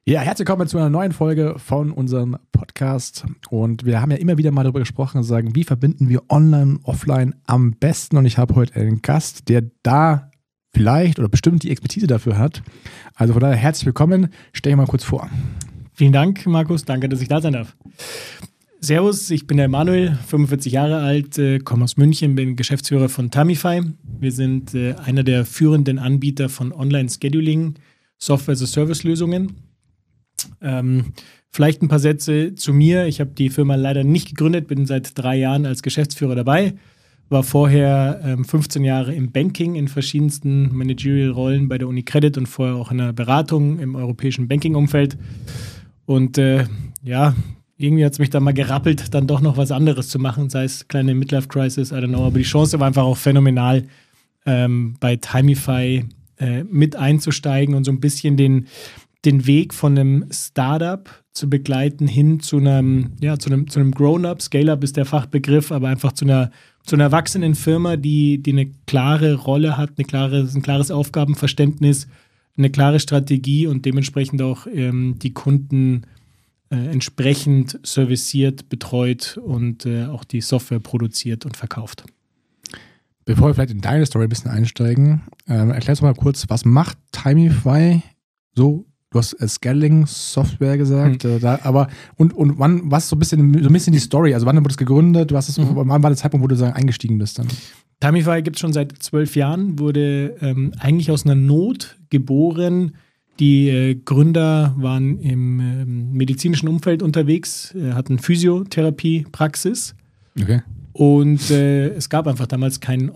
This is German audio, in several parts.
Ja, herzlich willkommen zu einer neuen Folge von unserem Podcast. Und wir haben ja immer wieder mal darüber gesprochen und sagen, wie verbinden wir Online und Offline am besten? Und ich habe heute einen Gast, der da vielleicht oder bestimmt die Expertise dafür hat. Also von daher herzlich willkommen. Stell dich mal kurz vor. Vielen Dank, Markus. Danke, dass ich da sein darf. Servus, ich bin der Manuel, 45 Jahre alt, komme aus München, bin Geschäftsführer von Tamify. Wir sind einer der führenden Anbieter von Online-Scheduling, Software-as-a-Service-Lösungen. Vielleicht ein paar Sätze zu mir. Ich habe die Firma leider nicht gegründet, bin seit 3 Jahren als Geschäftsführer dabei. War vorher 15 Jahre im Banking in verschiedensten Managerial-Rollen bei der UniCredit und vorher auch in der Beratung im europäischen Banking-Umfeld. Und irgendwie hat es mich dann mal gerappelt, dann doch noch was anderes zu machen, sei es kleine Midlife-Crisis, I don't know. Aber die Chance war einfach auch phänomenal, bei Tamify mit einzusteigen und so ein bisschen den Weg von einem Startup zu begleiten hin zu einem Grown-up. Scale-up ist der Fachbegriff, aber einfach zu einer erwachsenen Firma, die eine klare Rolle hat, ein klares Aufgabenverständnis, eine klare Strategie und dementsprechend auch die Kunden entsprechend serviciert, betreut und auch die Software produziert und verkauft. Bevor wir vielleicht in deine Story ein bisschen einsteigen, erklärst du mal kurz, was macht Tamify so? Du hast Scaling-Software gesagt, und wann, was so ein bisschen die Story, also wann wurde es gegründet, wann war der Zeitpunkt, wo du eingestiegen bist dann? Tamify gibt es schon seit 12 Jahren, wurde eigentlich aus einer Not geboren. Die Gründer waren im medizinischen Umfeld unterwegs, hatten Physiotherapie-Praxis. Okay. Und es gab einfach damals keine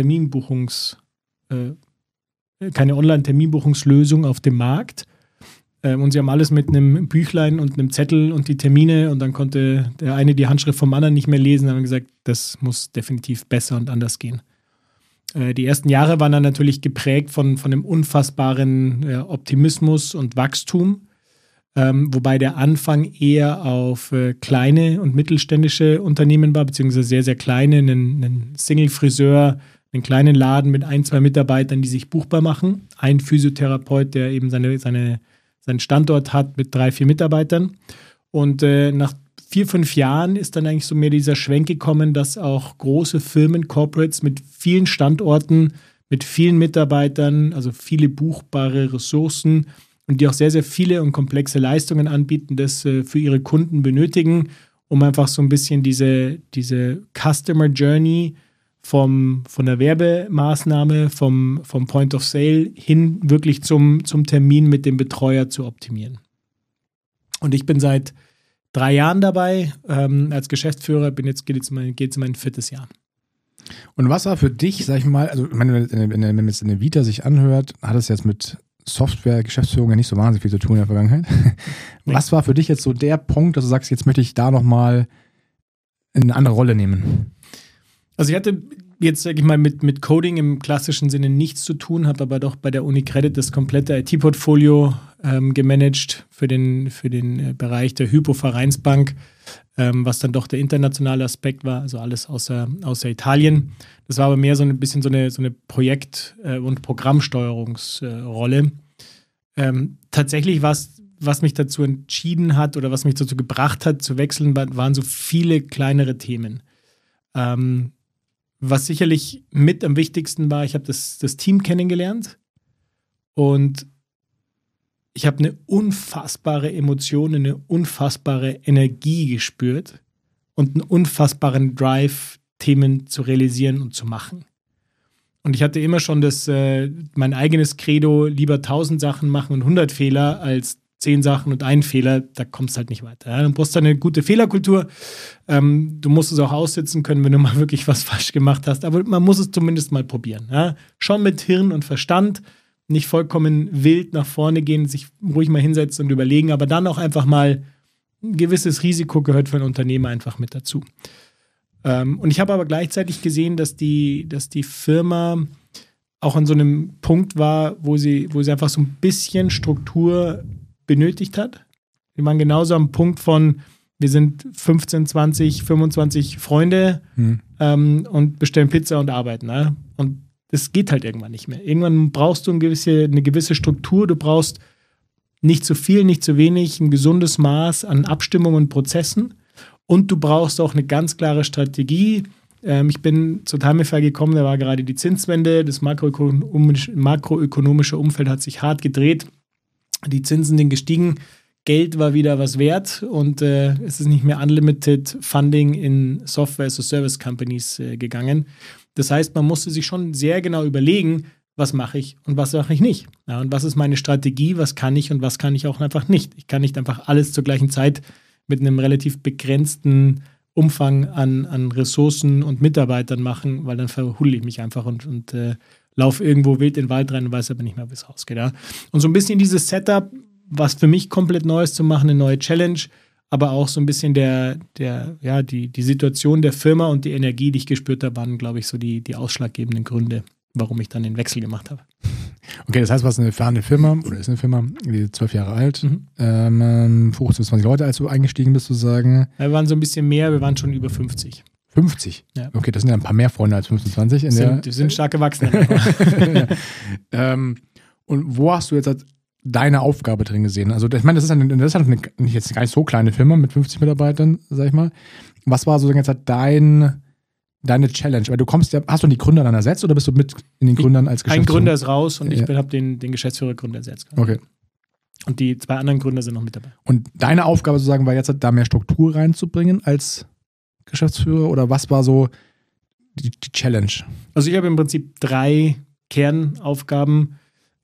Online-Terminbuchungslösung auf dem Markt. Und sie haben alles mit einem Büchlein und einem Zettel und die Termine und dann konnte der eine die Handschrift vom anderen nicht mehr lesen. Dann haben wir gesagt, das muss definitiv besser und anders gehen. Die ersten Jahre waren dann natürlich geprägt von einem unfassbaren Optimismus und Wachstum, wobei der Anfang eher auf kleine und mittelständische Unternehmen war, beziehungsweise sehr, sehr kleine, einen Single-Friseur, einen kleinen Laden mit 1, 2 Mitarbeitern, die sich buchbar machen. Ein Physiotherapeut, der eben seinen Standort hat mit 3, 4 Mitarbeitern. Und nach 4, 5 Jahren ist dann eigentlich so mehr dieser Schwenk gekommen, dass auch große Firmen, Corporates mit vielen Standorten, mit vielen Mitarbeitern, also viele buchbare Ressourcen und die auch sehr, sehr viele und komplexe Leistungen anbieten, das für ihre Kunden benötigen, um einfach so ein bisschen diese Customer Journey von der Werbemaßnahme, vom Point of Sale hin wirklich zum Termin mit dem Betreuer zu optimieren. Und ich bin seit 3 Jahren dabei als Geschäftsführer, geht jetzt in mein 4. Jahr. Und was war für dich, sag ich mal, also wenn jetzt eine Vita sich anhört, hat es jetzt mit Software, Geschäftsführung ja nicht so wahnsinnig viel zu tun in der Vergangenheit. Was war für dich jetzt so der Punkt, dass du sagst, jetzt möchte ich da nochmal eine andere Rolle nehmen? Also ich hatte jetzt, sag ich mal, mit Coding im klassischen Sinne nichts zu tun, habe aber doch bei der UniCredit das komplette IT-Portfolio gemanagt für den Bereich der Hypo-Vereinsbank, was dann doch der internationale Aspekt war, also alles außer Italien. Das war aber mehr so ein bisschen so eine Projekt- und Programmsteuerungsrolle. Tatsächlich was mich dazu entschieden hat oder was mich dazu gebracht hat, zu wechseln, waren so viele kleinere Themen. Was sicherlich mit am wichtigsten war, ich habe das Team kennengelernt und ich habe eine unfassbare Emotion, eine unfassbare Energie gespürt und einen unfassbaren Drive, Themen zu realisieren und zu machen. Und ich hatte immer schon mein eigenes Credo, lieber 1000 Sachen machen und 100 Fehler als 10 Sachen und 1 Fehler, da kommst du halt nicht weiter. Ja? Du brauchst eine gute Fehlerkultur. Du musst es auch aussitzen können, wenn du mal wirklich was falsch gemacht hast. Aber man muss es zumindest mal probieren. Ja? Schon mit Hirn und Verstand, nicht vollkommen wild nach vorne gehen, sich ruhig mal hinsetzen und überlegen, aber dann auch einfach mal ein gewisses Risiko gehört für ein Unternehmer einfach mit dazu. Und ich habe aber gleichzeitig gesehen, dass die Firma auch an so einem Punkt war, wo sie einfach so ein bisschen Struktur benötigt hat. Wir waren genauso am Punkt von, wir sind 15, 20, 25 Freunde und bestellen Pizza und arbeiten. Ne? Und das geht halt irgendwann nicht mehr. Irgendwann brauchst du eine gewisse Struktur, du brauchst nicht zu viel, nicht zu wenig, ein gesundes Maß an Abstimmung und Prozessen. Und du brauchst auch eine ganz klare Strategie. Ich bin zu Timify gekommen, da war gerade die Zinswende, das makroökonomische Umfeld hat sich hart gedreht, die Zinsen sind gestiegen, Geld war wieder was wert und es ist nicht mehr Unlimited Funding in Software-as-a-Service-Companies gegangen. Das heißt, man musste sich schon sehr genau überlegen, was mache ich und was mache ich nicht. Ja, und was ist meine Strategie, was kann ich und was kann ich auch einfach nicht. Ich kann nicht einfach alles zur gleichen Zeit mit einem relativ begrenzten Umfang an Ressourcen und Mitarbeitern machen, weil dann verhuddle ich mich einfach und laufe irgendwo wild in den Wald rein und weiß aber nicht mehr, wie es rausgeht. Ja. Und so ein bisschen dieses Setup, was für mich komplett Neues zu machen, eine neue Challenge, aber auch so ein bisschen die Situation der Firma und die Energie, die ich gespürt habe, waren, glaube ich, so die ausschlaggebenden Gründe, warum ich dann den Wechsel gemacht habe. Okay, das heißt, was eine fahrende Firma, oder ist eine Firma, die ist 12 Jahre alt, 15 bis 20 Leute, als du eingestiegen bist, sozusagen. Wir waren so ein bisschen mehr, wir waren schon über 50. 50? Ja. Okay, das sind ja ein paar mehr Freunde als 25. Wir sind stark gewachsen. Ja. Und wo hast du jetzt deine Aufgabe drin gesehen? Also ich meine, das ist eine nicht jetzt gar nicht so kleine Firma mit 50 Mitarbeitern, sag ich mal. Was war sozusagen jetzt deine Challenge? Weil du hast du die Gründer dann ersetzt oder bist du mit in den Gründern als Geschäftsführer? Ein Gründer ist raus und ich habe den Geschäftsführergründer ersetzt. Okay. Und die 2 anderen Gründer sind noch mit dabei. Und deine Aufgabe sozusagen war jetzt da mehr Struktur reinzubringen als Geschäftsführer oder was war so die Challenge? Also ich habe im Prinzip 3 Kernaufgaben.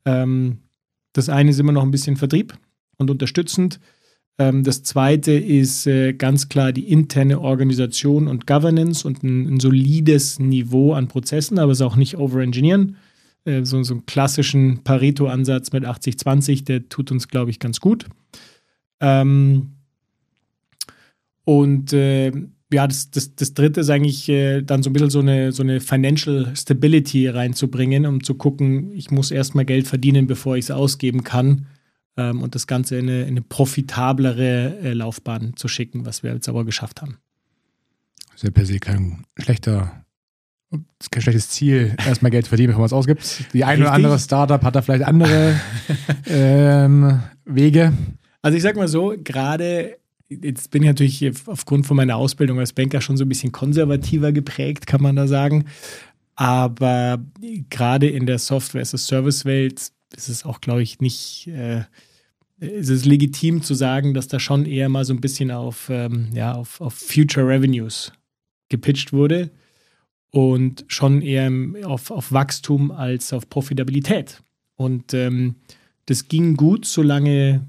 Das eine ist immer noch ein bisschen Vertrieb und unterstützend. Das zweite ist ganz klar die interne Organisation und Governance und ein solides Niveau an Prozessen, aber es auch nicht overengineeren. So einen klassischen Pareto-Ansatz mit 80-20, der tut uns, glaube ich, ganz gut. Das dritte ist eigentlich dann so ein bisschen so eine Financial Stability reinzubringen, um zu gucken, ich muss erstmal Geld verdienen, bevor ich es ausgeben kann. Und das Ganze in eine profitablere Laufbahn zu schicken, was wir jetzt aber geschafft haben. Das ist ja per se kein schlechtes Ziel, erstmal Geld verdienen, bevor man es ausgibt. Die eine oder andere Startup hat da vielleicht andere Wege. Also ich sag mal so, gerade jetzt bin ich natürlich aufgrund von meiner Ausbildung als Banker schon so ein bisschen konservativer geprägt, kann man da sagen. Aber gerade in der Software-as-a-Service-Welt ist es auch, glaube ich, nicht, ist es legitim zu sagen, dass da schon eher mal so ein bisschen auf Future Revenues gepitcht wurde und schon eher auf Wachstum als auf Profitabilität. Und das ging gut, solange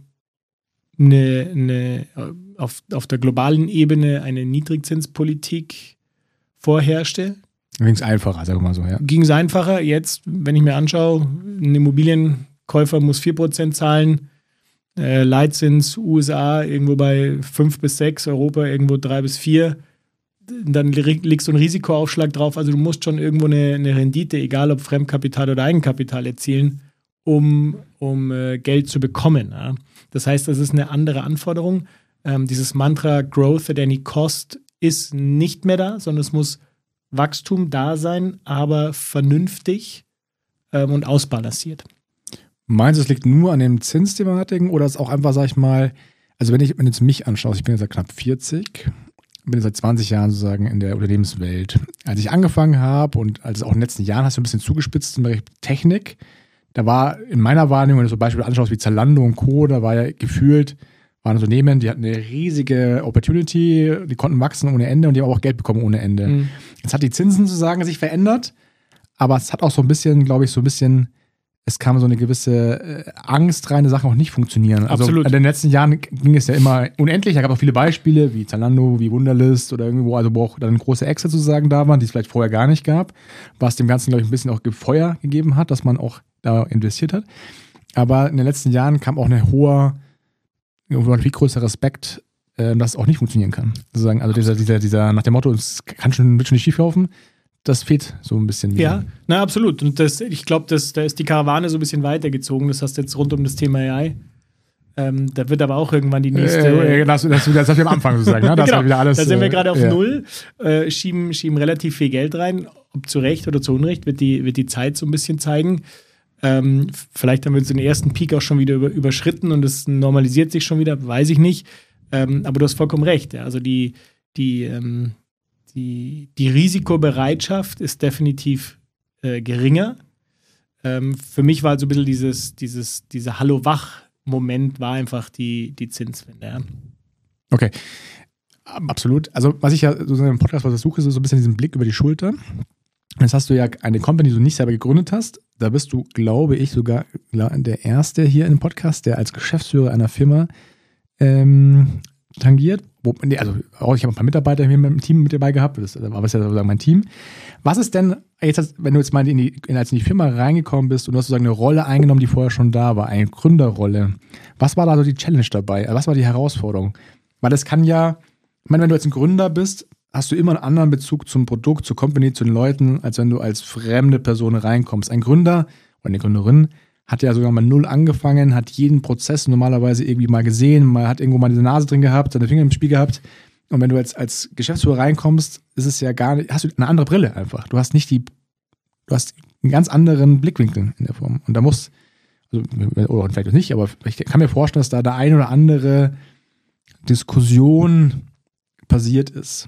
auf der globalen Ebene eine Niedrigzinspolitik vorherrschte. Ging es einfacher, sagen wir mal so, ja. Ging es einfacher. Jetzt, wenn ich mir anschaue, ein Immobilienkäufer muss 4% zahlen, Leitzins USA irgendwo bei 5 bis 6, Europa irgendwo 3 bis 4. Dann legst du einen Risikoaufschlag drauf. Also du musst schon irgendwo eine Rendite, egal ob Fremdkapital oder Eigenkapital, erzielen, um Geld zu bekommen. Ja. Das heißt, das ist eine andere Anforderung. Dieses Mantra Growth at any cost ist nicht mehr da, sondern es muss Wachstum da sein, aber vernünftig und ausbalanciert. Meinst du, es liegt nur an den Zinsthematiken oder ist es auch einfach, sag ich mal, also wenn du jetzt mich anschaust, ich bin jetzt seit knapp 40, bin seit 20 Jahren sozusagen in der Unternehmenswelt. Als ich angefangen habe und als auch in den letzten Jahren hast du ein bisschen zugespitzt im Bereich Technik, da war in meiner Wahrnehmung, wenn du zum Beispiel anschaust wie Zalando und Co., da war ja gefühlt, waren Unternehmen, die hatten eine riesige Opportunity, die konnten wachsen ohne Ende und die haben auch Geld bekommen ohne Ende. Mhm. Jetzt hat die Zinsen sozusagen sich verändert, aber es hat auch so ein bisschen, glaube ich, es kam so eine gewisse Angst rein, dass Sachen auch nicht funktionieren. Absolut. Also in den letzten Jahren ging es ja immer unendlich. Da gab es auch viele Beispiele, wie Zalando, wie Wunderlist oder irgendwo, also wo auch dann große Exit sozusagen da waren, die es vielleicht vorher gar nicht gab, was dem Ganzen, glaube ich, ein bisschen auch Feuer gegeben hat, dass man auch da investiert hat. Aber in den letzten Jahren kam auch ein viel größer Respekt, dass es auch nicht funktionieren kann. Sozusagen, also dieser nach dem Motto, es wird schon nicht schief laufen, das fehlt so ein bisschen. Ja, na absolut. Und ich glaube, da ist die Karawane so ein bisschen weitergezogen. Das hast du jetzt rund um das Thema AI. Da wird aber auch irgendwann die nächste. Das hast du am Anfang sozusagen. Ne? Das genau, wieder alles, da sind wir gerade auf Null, schieben relativ viel Geld rein. Ob zu Recht oder zu Unrecht, wird die Zeit so ein bisschen zeigen. Vielleicht haben wir uns den ersten Peak auch schon wieder überschritten und es normalisiert sich schon wieder, weiß ich nicht. Aber du hast vollkommen recht. Ja. Also die Risikobereitschaft ist definitiv geringer. Für mich war halt so ein bisschen dieser Hallo-Wach-Moment war einfach die Zinswende. Ja. Okay, absolut. Also was ich ja so im Podcast versuche, ist so ein bisschen diesen Blick über die Schulter. Jetzt hast du ja eine Company, die du nicht selber gegründet hast. Da bist du, glaube ich, sogar der Erste hier im Podcast, der als Geschäftsführer einer Firma tangiert. Also auch ich habe ein paar Mitarbeiter hier im Team mit dabei gehabt, das war ja sozusagen mein Team. Was ist denn, wenn du jetzt mal als in die Firma reingekommen bist und du hast sozusagen eine Rolle eingenommen, die vorher schon da war, eine Gründerrolle. Was war da so die Challenge dabei? Was war die Herausforderung? Weil das kann ja, ich meine, wenn du jetzt ein Gründer bist, hast du immer einen anderen Bezug zum Produkt, zur Company, zu den Leuten, als wenn du als fremde Person reinkommst. Ein Gründer oder eine Gründerin hat ja sogar mal null angefangen, hat jeden Prozess normalerweise irgendwie mal gesehen, hat irgendwo mal diese Nase drin gehabt, seine Finger im Spiel gehabt. Und wenn du jetzt als Geschäftsführer reinkommst, ist es ja gar nicht, hast du eine andere Brille einfach. Du hast einen ganz anderen Blickwinkel in der Form. Und da muss, oder vielleicht nicht, aber ich kann mir vorstellen, dass da eine oder andere Diskussion passiert ist.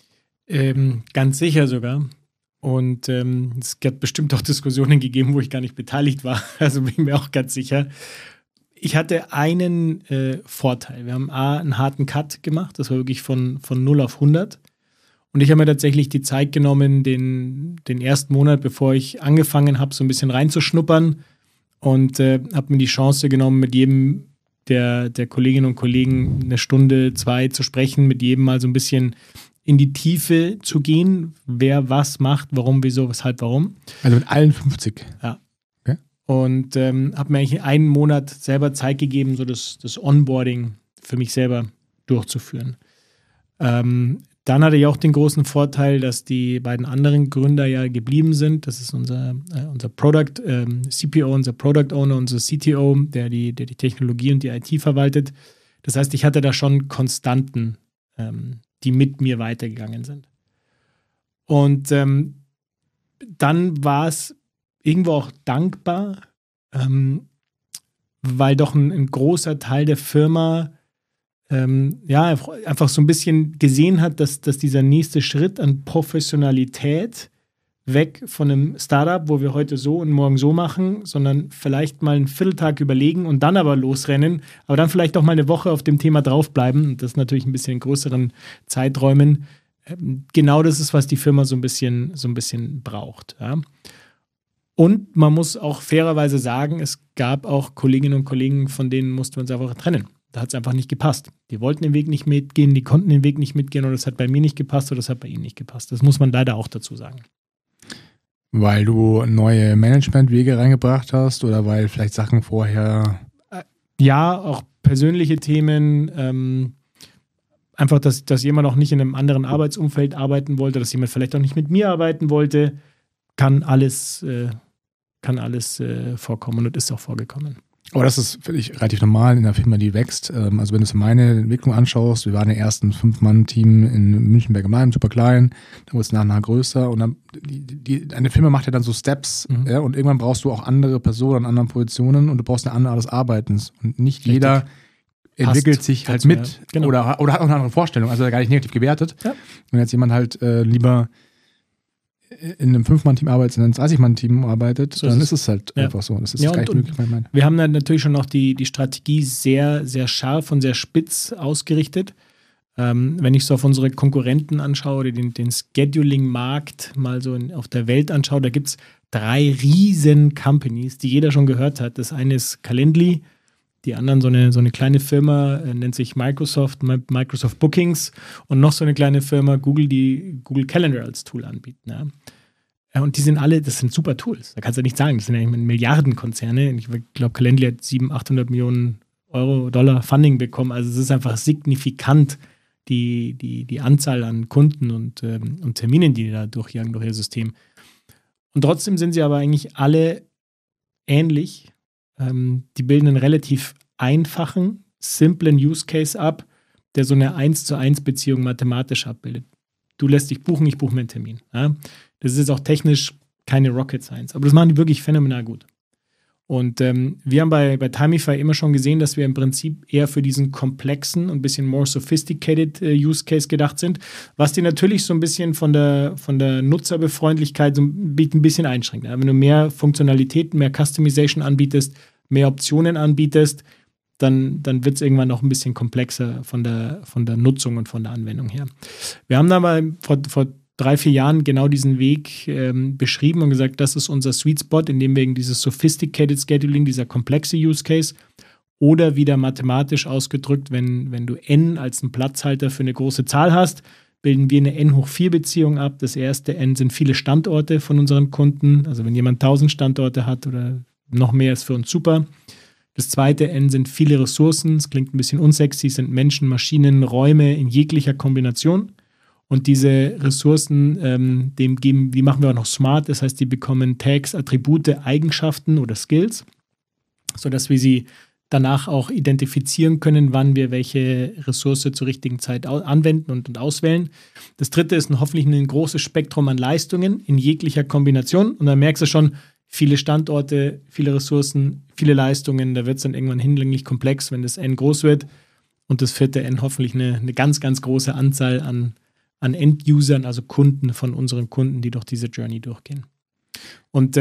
Ganz sicher sogar. Und es hat bestimmt auch Diskussionen gegeben, wo ich gar nicht beteiligt war. Also bin ich mir auch ganz sicher. Ich hatte einen Vorteil. Wir haben einen harten Cut gemacht. Das war wirklich von 0 auf 100. Und ich habe mir tatsächlich die Zeit genommen, den ersten Monat, bevor ich angefangen habe, so ein bisschen reinzuschnuppern. Und habe mir die Chance genommen, mit jedem der Kolleginnen und Kollegen 1 Stunde, 2 zu sprechen, mit jedem mal so ein bisschen in die Tiefe zu gehen, wer was macht, warum, wieso, weshalb, warum. Also mit allen 50? Ja. Okay. Und habe mir eigentlich einen Monat selber Zeit gegeben, so das Onboarding für mich selber durchzuführen. Dann hatte ich auch den großen Vorteil, dass die beiden anderen Gründer ja geblieben sind. Das ist unser Product CPO, unser Product Owner, unser CTO, der die Technologie und die IT verwaltet. Das heißt, ich hatte da schon Konstanten, die mit mir weitergegangen sind. Und dann war es irgendwo auch dankbar, weil doch ein großer Teil der Firma einfach so ein bisschen gesehen hat, dass dieser nächste Schritt an Professionalität weg von einem Startup, wo wir heute so und morgen so machen, sondern vielleicht mal einen Vierteltag überlegen und dann aber losrennen, aber dann vielleicht auch mal eine Woche auf dem Thema draufbleiben und das natürlich ein bisschen in größeren Zeiträumen. Genau das ist, was die Firma so ein bisschen braucht. Ja. Und man muss auch fairerweise sagen, es gab auch Kolleginnen und Kollegen, von denen mussten wir uns einfach trennen. Da hat es einfach nicht gepasst. Die wollten den Weg nicht mitgehen, die konnten den Weg nicht mitgehen oder es hat bei mir nicht gepasst oder es hat bei ihnen nicht gepasst. Das muss man leider auch dazu sagen. Weil du neue Managementwege reingebracht hast oder weil vielleicht Sachen vorher... Ja, auch persönliche Themen. Einfach, dass jemand auch nicht in einem anderen Arbeitsumfeld arbeiten wollte, dass jemand vielleicht auch nicht mit mir arbeiten wollte. Kann alles vorkommen und ist auch vorgekommen. Aber das ist völlig relativ normal in einer Firma, die wächst. Also wenn du meine Entwicklung anschaust, wir waren im ersten 5-Mann-Team in Münchenberg am Main, super klein, dann wurde es nach und nach größer und dann eine Firma macht ja dann so Steps, ja, und irgendwann brauchst du auch andere Personen an anderen Positionen und du brauchst eine andere Art des Arbeitens und nicht richtig. Jeder entwickelt sich halt mit, ja. Genau. oder hat auch eine andere Vorstellung, also gar nicht negativ gewertet. Ja. Wenn jetzt jemand halt lieber in einem 5-Mann-Team arbeitet, in einem 30-Mann-Team arbeitet, so dann ist es halt einfach so. Das ist gar nicht möglich. Wir haben dann natürlich schon noch die Strategie sehr, sehr scharf und sehr spitz ausgerichtet. Wenn ich so auf unsere Konkurrenten anschaue oder den Scheduling-Markt mal so auf der Welt anschaue, da gibt es 3 riesen Companies, die jeder schon gehört hat. Das eine ist Calendly, die anderen so eine kleine Firma, nennt sich Microsoft Bookings und noch so eine kleine Firma Google, die Google Calendar als Tool anbieten. Ja. Und die sind alle, das sind super Tools. Da kannst du nicht sagen, das sind ja Milliardenkonzerne. Ich glaube, Calendly hat 700-800 Millionen $, Funding bekommen. Also es ist einfach signifikant, die Anzahl an Kunden und Terminen, die da durchjagen durch ihr System. Und trotzdem sind sie aber eigentlich alle ähnlich. Die bilden einen relativ einfachen, simplen Use Case ab, der so eine 1:1 Beziehung mathematisch abbildet. Du lässt dich buchen, ich buche mir einen Termin. Ja? Das ist jetzt auch technisch keine Rocket Science, aber das machen die wirklich phänomenal gut. Und wir haben bei Timify immer schon gesehen, dass wir im Prinzip eher für diesen komplexen und ein bisschen more sophisticated Use Case gedacht sind, was dir natürlich so ein bisschen von der Nutzerbefreundlichkeit so ein bisschen einschränkt. Wenn du mehr Funktionalitäten, mehr Customization anbietest, mehr Optionen anbietest, dann wird es irgendwann noch ein bisschen komplexer von der Nutzung und von der Anwendung her. Wir haben aber vor 3-4 Jahren genau diesen Weg beschrieben und gesagt, das ist unser Sweet Spot, in dem wir dieses Sophisticated Scheduling, dieser komplexe Use Case oder wieder mathematisch ausgedrückt, wenn du n als einen Platzhalter für eine große Zahl hast, bilden wir eine n-4 Beziehung ab. Das erste n sind viele Standorte von unseren Kunden. Also wenn jemand 1000 Standorte hat oder noch mehr, ist für uns super. Das zweite n sind viele Ressourcen. Es klingt ein bisschen unsexy, sind Menschen, Maschinen, Räume in jeglicher Kombination. Und diese Ressourcen, die machen wir auch noch smart. Das heißt, die bekommen Tags, Attribute, Eigenschaften oder Skills, sodass wir sie danach auch identifizieren können, wann wir welche Ressource zur richtigen Zeit anwenden und auswählen. Das dritte ist hoffentlich ein großes Spektrum an Leistungen in jeglicher Kombination. Und dann merkst du schon, viele Standorte, viele Ressourcen, viele Leistungen. Da wird es dann irgendwann hinlänglich komplex, wenn das n groß wird. Und das vierte n hoffentlich eine ganz, ganz große Anzahl an End-Usern, also Kunden von unseren Kunden, die durch diese Journey durchgehen. Und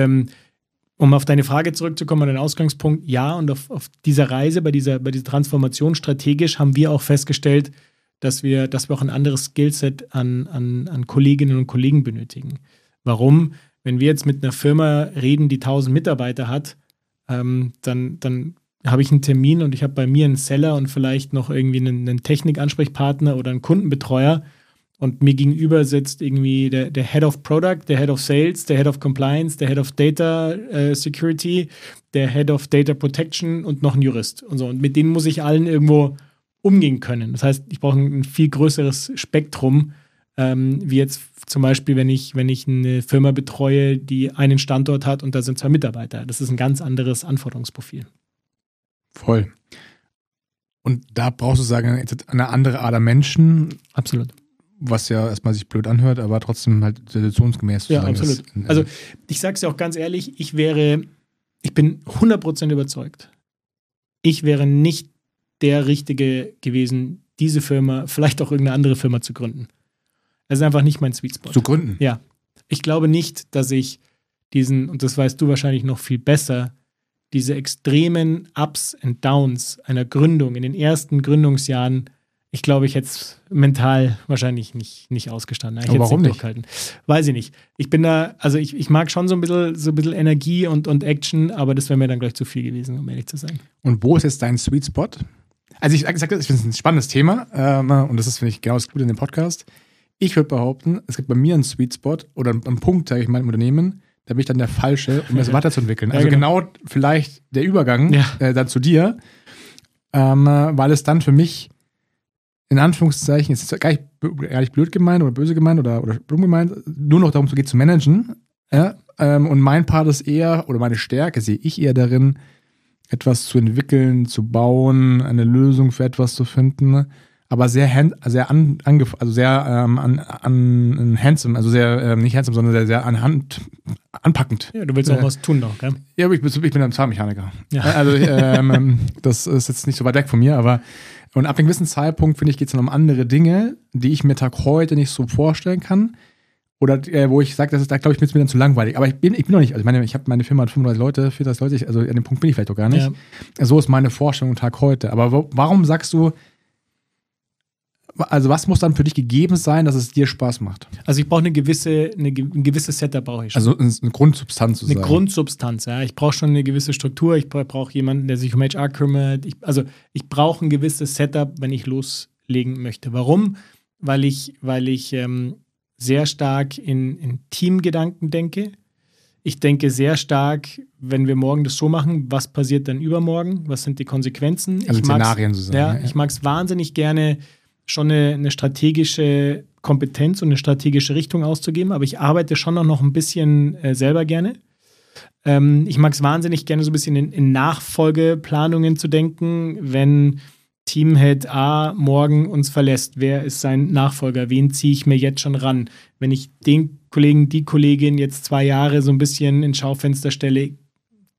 um auf deine Frage zurückzukommen, an den Ausgangspunkt, ja, und auf dieser Reise, bei dieser Transformation strategisch haben wir auch festgestellt, dass wir auch ein anderes Skillset an Kolleginnen und Kollegen benötigen. Warum? Wenn wir jetzt mit einer Firma reden, die 1000 Mitarbeiter hat, dann habe ich einen Termin und ich habe bei mir einen Seller und vielleicht noch irgendwie einen Technikansprechpartner oder einen Kundenbetreuer. Und mir gegenüber sitzt irgendwie der Head of Product, der Head of Sales, der Head of Compliance, der Head of Data Security, der Head of Data Protection und noch ein Jurist. Und so. Und mit denen muss ich allen irgendwo umgehen können. Das heißt, ich brauche ein viel größeres Spektrum, wie jetzt zum Beispiel, wenn ich eine Firma betreue, die einen Standort hat und da sind 2 Mitarbeiter. Das ist ein ganz anderes Anforderungsprofil. Voll. Und da brauchst du sagen, eine andere Art der Menschen. Absolut. Was ja erstmal sich blöd anhört, aber trotzdem halt situationsgemäß. Ja, absolut. Also ich sage es ja auch ganz ehrlich, ich bin 100% überzeugt. Ich wäre nicht der Richtige gewesen, diese Firma, vielleicht auch irgendeine andere Firma zu gründen. Das ist einfach nicht mein Sweet Spot. Zu gründen? Ja. Ich glaube nicht, dass ich und das weißt du wahrscheinlich noch viel besser, diese extremen Ups and Downs einer Gründung in den ersten Gründungsjahren, ich glaube, ich hätte es mental wahrscheinlich nicht ausgestanden. Aber warum nicht? Weiß ich nicht. Ich bin da, also ich mag schon so ein bisschen Energie und Action, aber das wäre mir dann gleich zu viel gewesen, um ehrlich zu sein. Und wo ist jetzt dein Sweet Spot? Also ich finde es ein spannendes Thema und das ist, finde ich, genau das Gute in dem Podcast. Ich würde behaupten, es gibt bei mir einen Sweet Spot oder einen Punkt, sage ich mal, im Unternehmen, da bin ich dann der Falsche, um das weiterzuentwickeln. Also genau vielleicht der Übergang dann zu dir, weil es dann für mich in Anführungszeichen, ist gar nicht blöd gemeint oder böse gemeint oder dumm gemeint, nur noch darum geht zu managen. Ja? Und mein Part ist eher, oder meine Stärke sehe ich eher darin, etwas zu entwickeln, zu bauen, eine Lösung für etwas zu finden, aber sehr handsome, also sehr, nicht handsome, sondern sehr anpackend. Ja, du willst auch was tun noch, gell? Ja, aber ich bin ein Zahnmechaniker. Ja. Also das ist jetzt nicht so weit weg von mir, aber und ab einem gewissen Zeitpunkt, finde ich, geht es dann um andere Dinge, die ich mir Tag heute nicht so vorstellen kann. Oder wo ich sage, da glaube ich, wird es mir dann zu langweilig. Aber ich bin noch nicht, also ich habe meine Firma hat 35 Leute, 40 Leute, also an dem Punkt bin ich vielleicht auch gar nicht. Ja. So ist meine Vorstellung Tag heute. Aber warum sagst du, also was muss dann für dich gegeben sein, dass es dir Spaß macht? Also ich brauche ein gewisses Setup brauche ich schon. Also eine Grundsubstanz sozusagen. Eine Grundsubstanz, ja. Ich brauche schon eine gewisse Struktur, ich brauche jemanden, der sich um HR kümmert. Ich brauche ein gewisses Setup, wenn ich loslegen möchte. Warum? Weil ich sehr stark in Teamgedanken denke. Ich denke sehr stark, wenn wir morgen das so machen, was passiert dann übermorgen? Was sind die Konsequenzen? Also Szenarien sozusagen. Ja, ich mag es wahnsinnig gerne, schon eine strategische Kompetenz und eine strategische Richtung auszugeben, aber ich arbeite schon noch ein bisschen selber gerne. Ich mag es wahnsinnig gerne, so ein bisschen in Nachfolgeplanungen zu denken, wenn Teamhead A morgen uns verlässt. Wer ist sein Nachfolger? Wen ziehe ich mir jetzt schon ran? Wenn ich den Kollegen, die Kollegin jetzt 2 Jahre so ein bisschen ins Schaufenster stelle,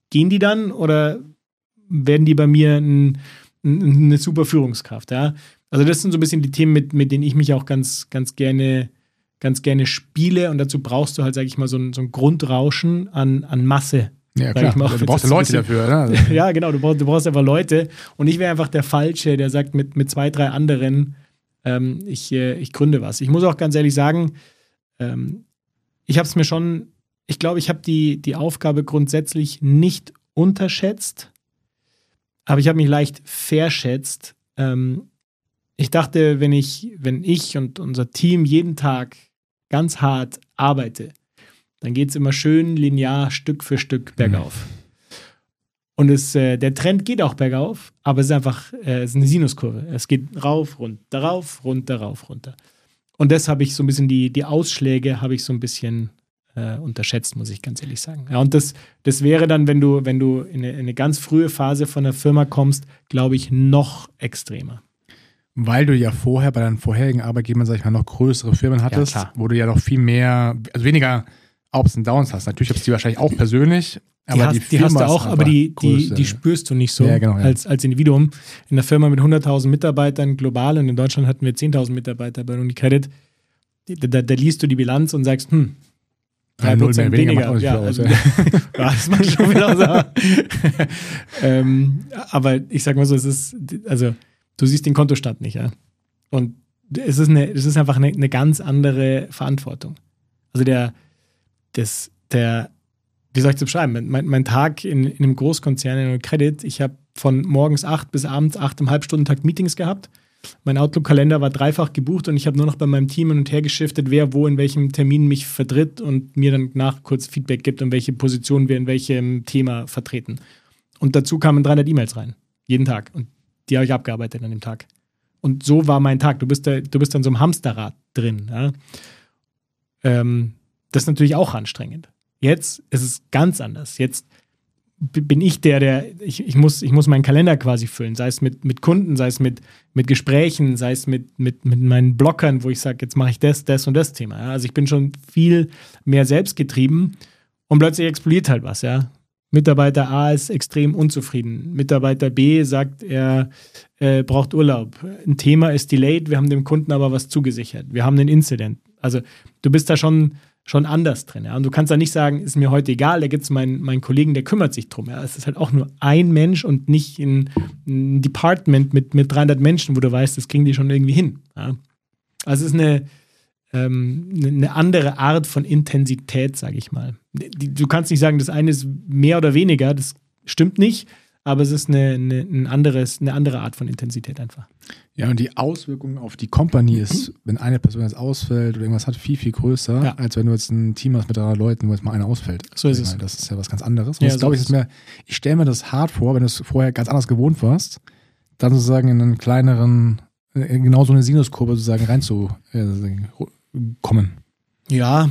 gehen die dann oder werden die bei mir eine super Führungskraft? Ja? Also das sind so ein bisschen die Themen, mit denen ich mich auch ganz gerne spiele und dazu brauchst du halt, sage ich mal, so ein Grundrauschen an Masse. Ja, klar. Du brauchst ja Leute dafür, ne? Ja, genau, du brauchst einfach Leute und ich wäre einfach der Falsche, der sagt mit 2, 3 anderen, ich gründe was. Ich muss auch ganz ehrlich sagen, ich habe es mir schon, ich glaube, ich habe die Aufgabe grundsätzlich nicht unterschätzt, aber ich habe mich leicht verschätzt. Ich dachte, wenn ich und unser Team jeden Tag ganz hart arbeite, dann geht es immer schön linear Stück für Stück bergauf. Und der Trend geht auch bergauf, aber es ist einfach es ist eine Sinuskurve. Es geht rauf, runter, rauf, runter, rauf, runter. Und das habe ich so ein bisschen, die Ausschläge habe ich so ein bisschen unterschätzt, muss ich ganz ehrlich sagen. Ja, und das wäre dann, wenn du in eine ganz frühe Phase von der Firma kommst, glaube ich, noch extremer. Weil du ja vorher bei deinen vorherigen Arbeitgebern, sag ich mal, noch größere Firmen hattest, Ja, wo du ja noch viel mehr, also weniger Ups und Downs hast. Natürlich hast du die wahrscheinlich auch persönlich, aber die hast du auch, aber die größer. spürst du nicht so Ja, genau, ja. als Individuum. In einer Firma mit 100.000 Mitarbeitern global und in Deutschland hatten wir 10.000 Mitarbeiter bei UniCredit. Da liest du die Bilanz und sagst, 3% weniger. Ja, also, ja, das macht schon wieder aus. Aber ich sag mal so, du siehst den Kontostand nicht, ja. Und es ist einfach eine ganz andere Verantwortung. Also wie soll ich das beschreiben? Mein Tag in einem Großkonzern in UniCredit, ich habe von morgens 8 bis abends 8,5 Stunden Tag Meetings gehabt. Mein Outlook-Kalender war 3-fach gebucht und ich habe nur noch bei meinem Team hin und her geschiftet, wer wo in welchem Termin mich vertritt und mir dann kurz Feedback gibt, in welche Position wir in welchem Thema vertreten. Und dazu kamen 300 E-Mails rein, jeden Tag. Und die habe ich abgearbeitet an dem Tag. Und so war mein Tag. Du bist da in so einem Hamsterrad drin. Ja? Das ist natürlich auch anstrengend. Jetzt ist es ganz anders. Jetzt bin ich ich muss meinen Kalender quasi füllen, sei es mit Kunden, sei es mit Gesprächen, sei es mit meinen Blockern, wo ich sage, jetzt mache ich das und das Thema. Ja? Also ich bin schon viel mehr selbstgetrieben und plötzlich explodiert halt was. Ja? Mitarbeiter A ist extrem unzufrieden. Mitarbeiter B sagt, er braucht Urlaub. Ein Thema ist delayed, wir haben dem Kunden aber was zugesichert. Wir haben einen Incident. Also du bist da schon anders drin. Ja? Und du kannst da nicht sagen, ist mir heute egal, da gibt es meinen Kollegen, der kümmert sich drum. Ja? Es ist halt auch nur ein Mensch und nicht ein Department mit 300 Menschen, wo du weißt, das kriegen die schon irgendwie hin. Ja? Also es ist eine andere Art von Intensität, sage ich mal. Du kannst nicht sagen, das eine ist mehr oder weniger, das stimmt nicht, aber es ist eine andere Art von Intensität einfach. Ja, und die Auswirkung auf die Company ist, wenn eine Person jetzt ausfällt oder irgendwas hat, viel, viel größer, ja, als wenn du jetzt ein Team hast mit 3 Leuten, wo jetzt mal einer ausfällt. So ist es. Das ist ja was ganz anderes. Und Ja, das, glaube ich, ich stelle mir das hart vor, wenn du es vorher ganz anders gewohnt warst, dann sozusagen in einen kleineren, genau so eine Sinuskurve sozusagen reinzukommen. Ja,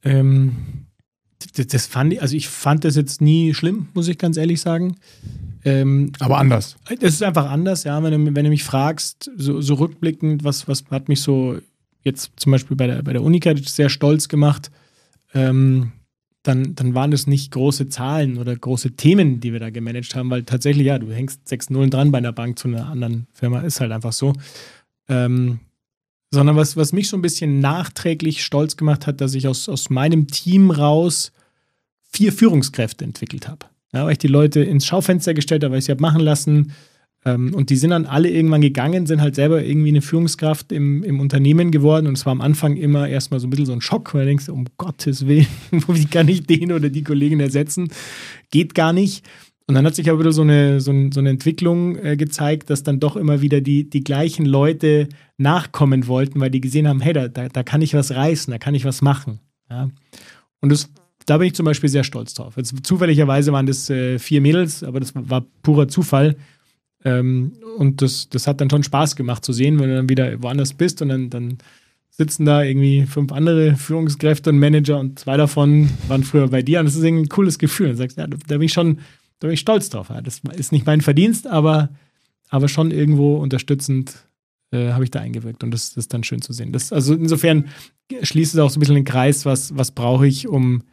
ich fand das jetzt nie schlimm, muss ich ganz ehrlich sagen. Aber anders. Es ist einfach anders, ja. Wenn du mich fragst, so rückblickend, was hat mich so jetzt zum Beispiel bei der UniCredit sehr stolz gemacht, dann waren es nicht große Zahlen oder große Themen, die wir da gemanagt haben, weil tatsächlich, ja, du hängst 6 Nullen dran bei einer Bank zu einer anderen Firma, ist halt einfach so. Sondern was mich so ein bisschen nachträglich stolz gemacht hat, dass ich aus meinem Team raus 4 Führungskräfte entwickelt habe. Ja, weil ich die Leute ins Schaufenster gestellt habe, weil ich sie habe machen lassen. Und die sind dann alle irgendwann gegangen, sind halt selber irgendwie eine Führungskraft im Unternehmen geworden. Und es war am Anfang immer erstmal so ein bisschen so ein Schock, weil du denkst, um Gottes Willen, wie kann ich den oder die Kollegin ersetzen? Geht gar nicht. Und dann hat sich aber wieder so eine Entwicklung gezeigt, dass dann doch immer wieder die gleichen Leute nachkommen wollten, weil die gesehen haben, hey, da kann ich was reißen, da kann ich was machen. Ja? Und da bin ich zum Beispiel sehr stolz drauf. Jetzt, zufälligerweise waren das 4 Mädels, aber das war purer Zufall. Und das hat dann schon Spaß gemacht zu sehen, wenn du dann wieder woanders bist und dann sitzen da irgendwie 5 andere Führungskräfte und Manager und 2 davon waren früher bei dir. Und das ist irgendwie ein cooles Gefühl. Und du sagst, ja, da bin ich stolz drauf. Ja. Das ist nicht mein Verdienst, aber schon irgendwo unterstützend habe ich da eingewirkt. Und das ist dann schön zu sehen. Also insofern schließt es auch so ein bisschen den Kreis, was brauche ich, um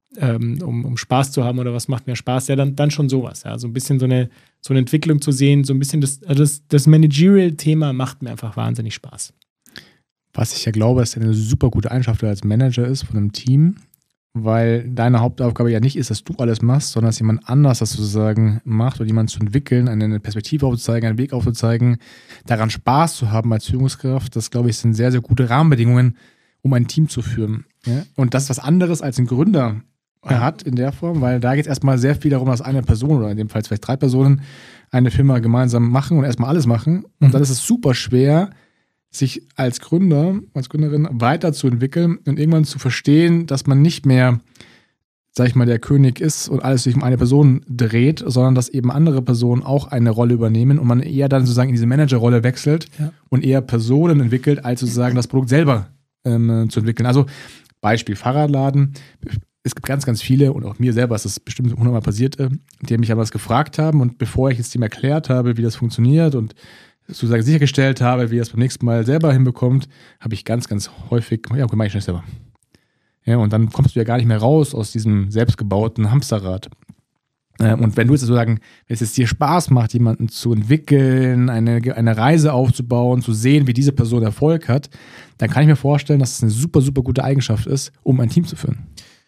um Spaß zu haben oder was macht mir Spaß, ja, dann schon sowas. Ja. So ein bisschen so eine Entwicklung zu sehen, so ein bisschen das Managerial-Thema macht mir einfach wahnsinnig Spaß. Was ich ja glaube, ist eine super gute Eigenschaft als Manager ist von einem Team, weil deine Hauptaufgabe ja nicht ist, dass du alles machst, sondern dass jemand anders das sozusagen macht und jemanden zu entwickeln, eine Perspektive aufzuzeigen, einen Weg aufzuzeigen, daran Spaß zu haben als Führungskraft. Das, glaube ich, sind sehr, sehr gute Rahmenbedingungen, um ein Team zu führen. Ja? Und das ist was anderes als ein Gründer hat in der Form, weil da geht es erstmal sehr viel darum, dass eine Person oder in dem Fall vielleicht 3 Personen eine Firma gemeinsam machen und erstmal alles machen. Und dann ist es super schwer, sich als Gründer, als Gründerin weiterzuentwickeln und irgendwann zu verstehen, dass man nicht mehr, sag ich mal, der König ist und alles sich um eine Person dreht, sondern dass eben andere Personen auch eine Rolle übernehmen und man eher dann sozusagen in diese Managerrolle wechselt und eher Personen entwickelt, als sozusagen das Produkt selber zu entwickeln. Also Beispiel Fahrradladen. Es gibt ganz, ganz viele und auch mir selber ist das bestimmt 100-mal passiert, die mich aber was gefragt haben und bevor ich jetzt dem erklärt habe, wie das funktioniert und sozusagen sichergestellt habe, wie er es beim nächsten Mal selber hinbekommt, habe ich ganz, ganz häufig, ja, okay, mache ich schnell selber. Ja, und dann kommst du ja gar nicht mehr raus aus diesem selbstgebauten Hamsterrad. Und wenn du jetzt sozusagen, wenn es dir Spaß macht, jemanden zu entwickeln, eine Reise aufzubauen, zu sehen, wie diese Person Erfolg hat, dann kann ich mir vorstellen, dass es eine super, super gute Eigenschaft ist, um ein Team zu führen.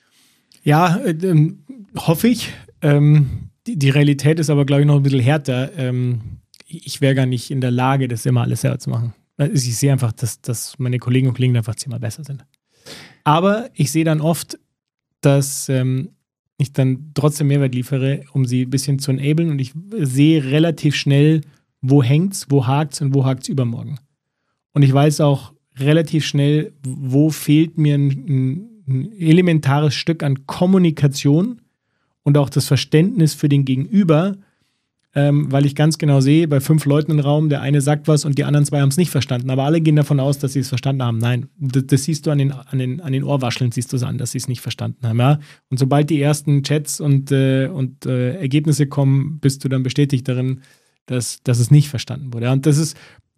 Ja, hoffe ich. Die Realität ist aber, glaube ich, noch ein bisschen härter. Ich wäre gar nicht in der Lage, das immer alles selber zu machen. Ich sehe einfach, dass meine Kolleginnen und Kollegen einfach zehnmal besser sind. Aber ich sehe dann oft, dass ich dann trotzdem Mehrwert liefere, um sie ein bisschen zu enablen und ich sehe relativ schnell, wo hängt's, wo hakt's und wo hakt's übermorgen. Und ich weiß auch relativ schnell, wo fehlt mir ein elementares Stück an Kommunikation und auch das Verständnis für den Gegenüber, weil ich ganz genau sehe, bei 5 Leuten im Raum, der eine sagt was und die anderen 2 haben es nicht verstanden, aber alle gehen davon aus, dass sie es verstanden haben. Nein, das siehst du an den Ohrwascheln, siehst du es an, dass sie es nicht verstanden haben. Ja? Und sobald die ersten Chats und Ergebnisse kommen, bist du dann bestätigt darin, dass es nicht verstanden wurde. Ja? Und das ist,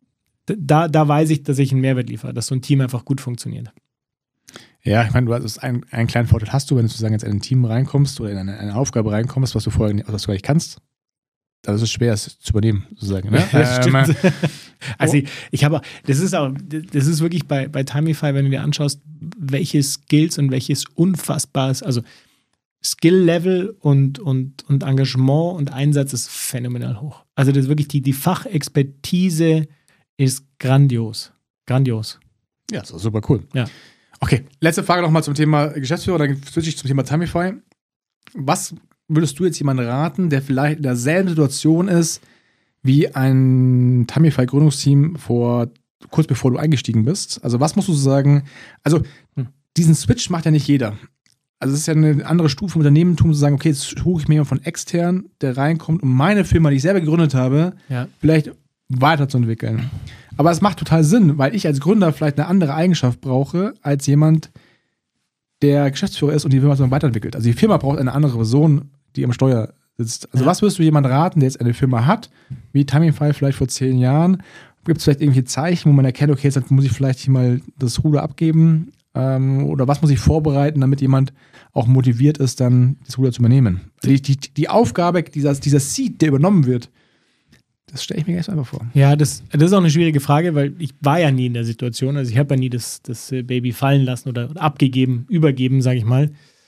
da weiß ich, dass ich einen Mehrwert liefere, dass so ein Team einfach gut funktioniert. Ja, ich meine, du hast einen kleinen Vorteil hast du, wenn du sozusagen jetzt in ein Team reinkommst oder in eine Aufgabe reinkommst, was du vorher nicht, was du gar nicht kannst. Das ist schwer, es zu übernehmen, sozusagen. Ne? Das stimmt. Also das ist wirklich bei Timify, wenn du dir anschaust, welche Skills und welches unfassbares, also Skill-Level und Engagement und Einsatz ist phänomenal hoch. Also das ist wirklich die Fachexpertise ist grandios. Grandios. Ja, das ist super cool. Ja. Okay, letzte Frage nochmal zum Thema Geschäftsführer, dann switche ich zum Thema Timify. Was würdest du jetzt jemandem raten, der vielleicht in derselben Situation ist wie ein Timify-Gründungsteam kurz bevor du eingestiegen bist? Also was musst du sagen? Also diesen Switch macht ja nicht jeder. Also es ist ja eine andere Stufe im Unternehmertum zu sagen, okay, jetzt hole ich mir jemanden von extern, der reinkommt, um meine Firma, die ich selber gegründet habe, vielleicht weiterzuentwickeln. Aber es macht total Sinn, weil ich als Gründer vielleicht eine andere Eigenschaft brauche, als jemand, der Geschäftsführer ist und die Firma weiterentwickelt. Also die Firma braucht eine andere Person, die am Steuer sitzt. Also was würdest du jemandem raten, der jetzt eine Firma hat, wie Timify vielleicht vor 10 Jahren? Gibt es vielleicht irgendwelche Zeichen, wo man erkennt, okay, jetzt muss ich vielleicht hier mal das Ruder abgeben? Oder was muss ich vorbereiten, damit jemand auch motiviert ist, dann das Ruder zu übernehmen? Die Aufgabe, dieser Seed, der übernommen wird, das stelle ich mir gar nicht so einfach vor. Ja, das ist auch eine schwierige Frage, weil ich war ja nie in der Situation. Also ich habe ja nie das Baby fallen lassen oder abgegeben, übergeben, sage ich mal.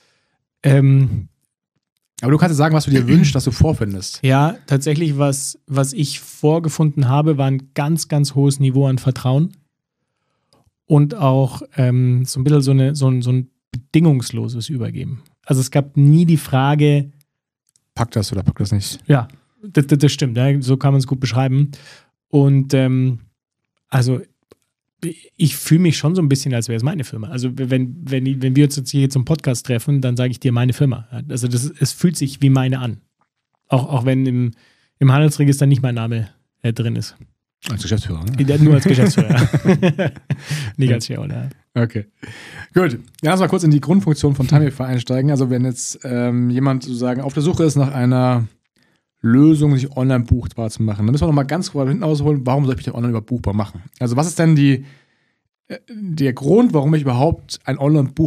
Aber du kannst ja sagen, was du dir wünschst, dass du vorfindest. Ja, tatsächlich, was ich vorgefunden habe, war ein ganz, ganz hohes Niveau an Vertrauen und auch so ein bisschen so ein bedingungsloses Übergeben. Also es gab nie die Frage, pack das oder pack das nicht. Ja, das stimmt, ja, so kann man es gut beschreiben. Und also ich fühle mich schon so ein bisschen, als wäre es meine Firma. Also wenn wir uns jetzt hier zum Podcast treffen, dann sage ich dir meine Firma. Also es fühlt sich wie meine an. Auch wenn im Handelsregister nicht mein Name drin ist. Als Geschäftsführer, ne? Nur als Geschäftsführer, ja. Nicht als Shareholder. Okay, gut. Ja, lass mal kurz in die Grundfunktion von Timify einsteigen. Also wenn jetzt jemand sozusagen auf der Suche ist nach einer Lösung, sich online buchbar zu machen, dann müssen wir noch mal ganz kurz hinten ausholen, warum soll ich mich denn online überbuchbar machen? Also was ist denn der Grund, warum ich überhaupt ein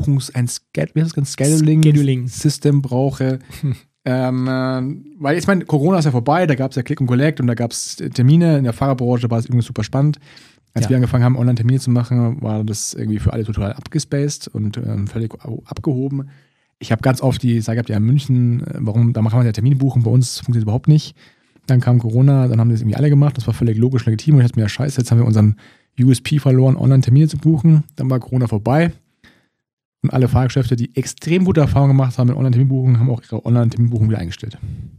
Scheduling-System brauche, weil ich meine, Corona ist ja vorbei, da gab es ja Click und Collect und da gab es Termine in der Fahrerbranche, war es irgendwie super spannend. Als wir angefangen haben, Online-Termine zu machen, war das irgendwie für alle total abgespaced und völlig abgehoben. Ich habe ganz oft gesagt, ja, in München, da kann man ja Termine buchen, bei uns funktioniert überhaupt nicht. Dann kam Corona, dann haben das irgendwie alle gemacht, das war völlig logisch, legitim und ich dachte mir, ja, scheiße, jetzt haben wir unseren USP verloren, Online-Termine zu buchen. Dann war Corona vorbei und alle Fahrgeschäfte, die extrem gute Erfahrungen gemacht haben mit Online-Terminbuchungen, haben auch ihre Online-Terminbuchung wieder eingestellt.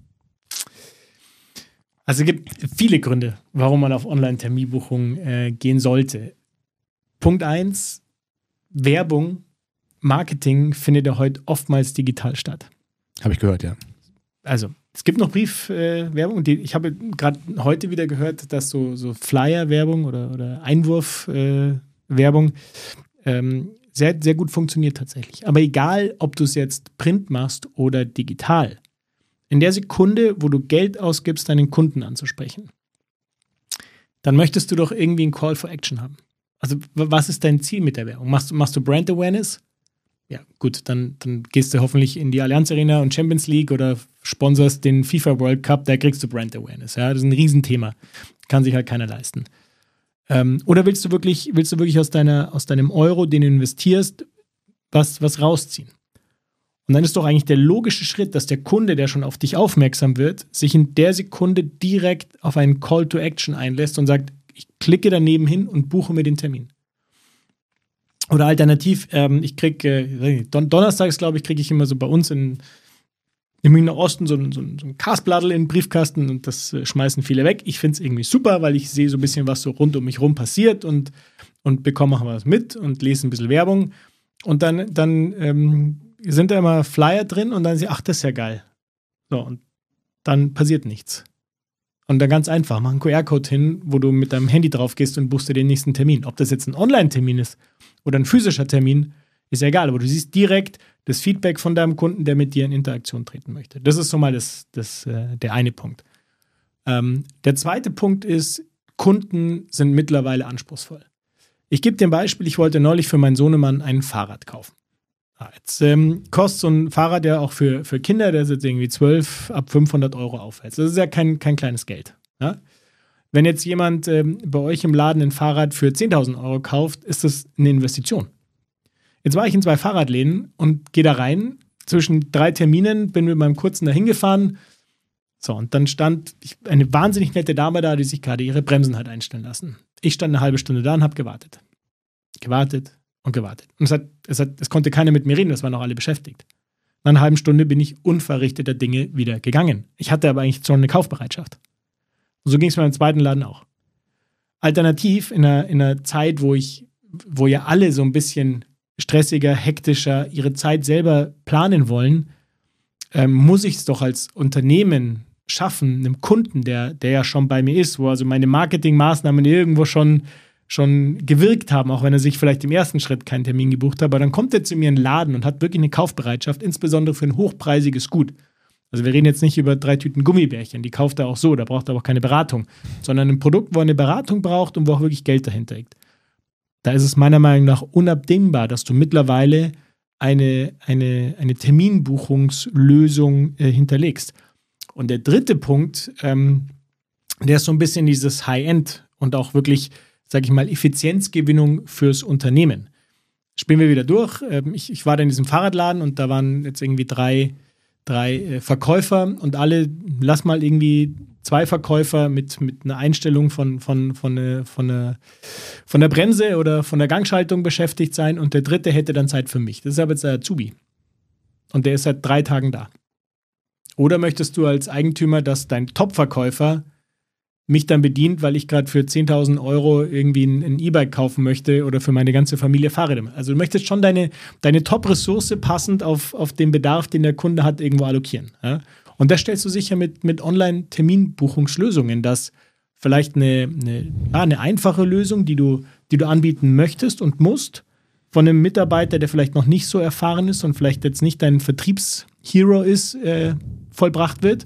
Also es gibt viele Gründe, warum man auf Online-Terminbuchungen gehen sollte. Punkt 1, Werbung, Marketing findet ja heute oftmals digital statt. Habe ich gehört, ja. Also es gibt noch Briefwerbung. Ich habe gerade heute wieder gehört, dass so Flyer-Werbung oder Einwurf-Werbung sehr, sehr gut funktioniert tatsächlich. Aber egal, ob du es jetzt Print machst oder digital, in der Sekunde, wo du Geld ausgibst, deinen Kunden anzusprechen, dann möchtest du doch irgendwie einen Call for Action haben. Also was ist dein Ziel mit der Werbung? Machst du Brand Awareness? Ja, gut, dann gehst du hoffentlich in die Allianz Arena und Champions League oder sponsorst den FIFA World Cup, da kriegst du Brand Awareness. Ja, das ist ein Riesenthema. Kann sich halt keiner leisten. Oder willst du wirklich aus deinem Euro, den du investierst, was rausziehen? Und dann ist doch eigentlich der logische Schritt, dass der Kunde, der schon auf dich aufmerksam wird, sich in der Sekunde direkt auf einen Call to Action einlässt und sagt, ich klicke daneben hin und buche mir den Termin. Oder alternativ, ich kriege, donnerstags, glaube ich, kriege ich immer so bei uns im Münchner Osten so ein Kasblattl in den Briefkasten und das schmeißen viele weg. Ich finde es irgendwie super, weil ich sehe so ein bisschen, was so rund um mich rum passiert und bekomme auch was mit und lese ein bisschen Werbung. Und dann sind da immer Flyer drin und dann sehe ich, ach, das ist ja geil. So, und dann passiert nichts. Und dann ganz einfach, mach einen QR-Code hin, wo du mit deinem Handy drauf gehst und buchst dir den nächsten Termin. Ob das jetzt ein Online-Termin ist oder ein physischer Termin, ist ja egal. Aber du siehst direkt das Feedback von deinem Kunden, der mit dir in Interaktion treten möchte. Das ist so mal der eine Punkt. Der zweite Punkt ist, Kunden sind mittlerweile anspruchsvoll. Ich gebe dir ein Beispiel, ich wollte neulich für meinen Sohnemann ein Fahrrad kaufen. Jetzt kostet so ein Fahrrad ja auch für Kinder, der ist jetzt irgendwie 12, ab 500 € aufwärts. Das ist ja kein kleines Geld. Ja? Wenn jetzt jemand bei euch im Laden ein Fahrrad für 10.000 € kauft, ist das eine Investition. Jetzt war ich in 2 Fahrradläden und gehe da rein, zwischen 3 Terminen, bin mit meinem Kurzen da hingefahren. So, und dann stand eine wahnsinnig nette Dame da, die sich gerade ihre Bremsen hat einstellen lassen. Ich stand eine halbe Stunde da und habe gewartet. Gewartet. Und es konnte keiner mit mir reden, das waren auch alle beschäftigt. Nach einer halben Stunde bin ich unverrichteter Dinge wieder gegangen. Ich hatte aber eigentlich schon eine Kaufbereitschaft. Und so ging es mir im zweiten Laden auch. Alternativ, in einer Zeit, wo ja alle so ein bisschen stressiger, hektischer ihre Zeit selber planen wollen, muss ich es doch als Unternehmen schaffen, einem Kunden, der ja schon bei mir ist, wo also meine Marketingmaßnahmen irgendwo schon gewirkt haben, auch wenn er sich vielleicht im ersten Schritt keinen Termin gebucht hat, aber dann kommt er zu mir in den Laden und hat wirklich eine Kaufbereitschaft, insbesondere für ein hochpreisiges Gut. Also wir reden jetzt nicht über 3 Tüten Gummibärchen, die kauft er auch so, da braucht er aber auch keine Beratung, sondern ein Produkt, wo er eine Beratung braucht und wo auch wirklich Geld dahinter liegt. Da ist es meiner Meinung nach unabdingbar, dass du mittlerweile eine Terminbuchungslösung hinterlegst. Und der dritte Punkt, der ist so ein bisschen dieses High-End und auch wirklich, sage ich mal, Effizienzgewinnung fürs Unternehmen. Spielen wir wieder durch. Ich war da in diesem Fahrradladen und da waren jetzt irgendwie drei Verkäufer und alle, lass mal irgendwie 2 Verkäufer mit einer Einstellung von der Bremse oder von der Gangschaltung beschäftigt sein und der dritte hätte dann Zeit für mich. Das ist aber jetzt der Azubi. Und der ist seit 3 Tagen da. Oder möchtest du als Eigentümer, dass dein Top-Verkäufer mich dann bedient, weil ich gerade für 10.000 € irgendwie ein E-Bike kaufen möchte oder für meine ganze Familie Fahrräder. Also du möchtest schon deine Top-Ressource passend auf den Bedarf, den der Kunde hat, irgendwo allokieren. Ja? Und das stellst du sicher mit Online-Terminbuchungslösungen, dass vielleicht eine einfache Lösung, die du anbieten möchtest und musst, von einem Mitarbeiter, der vielleicht noch nicht so erfahren ist und vielleicht jetzt nicht dein Vertriebshero ist, vollbracht wird.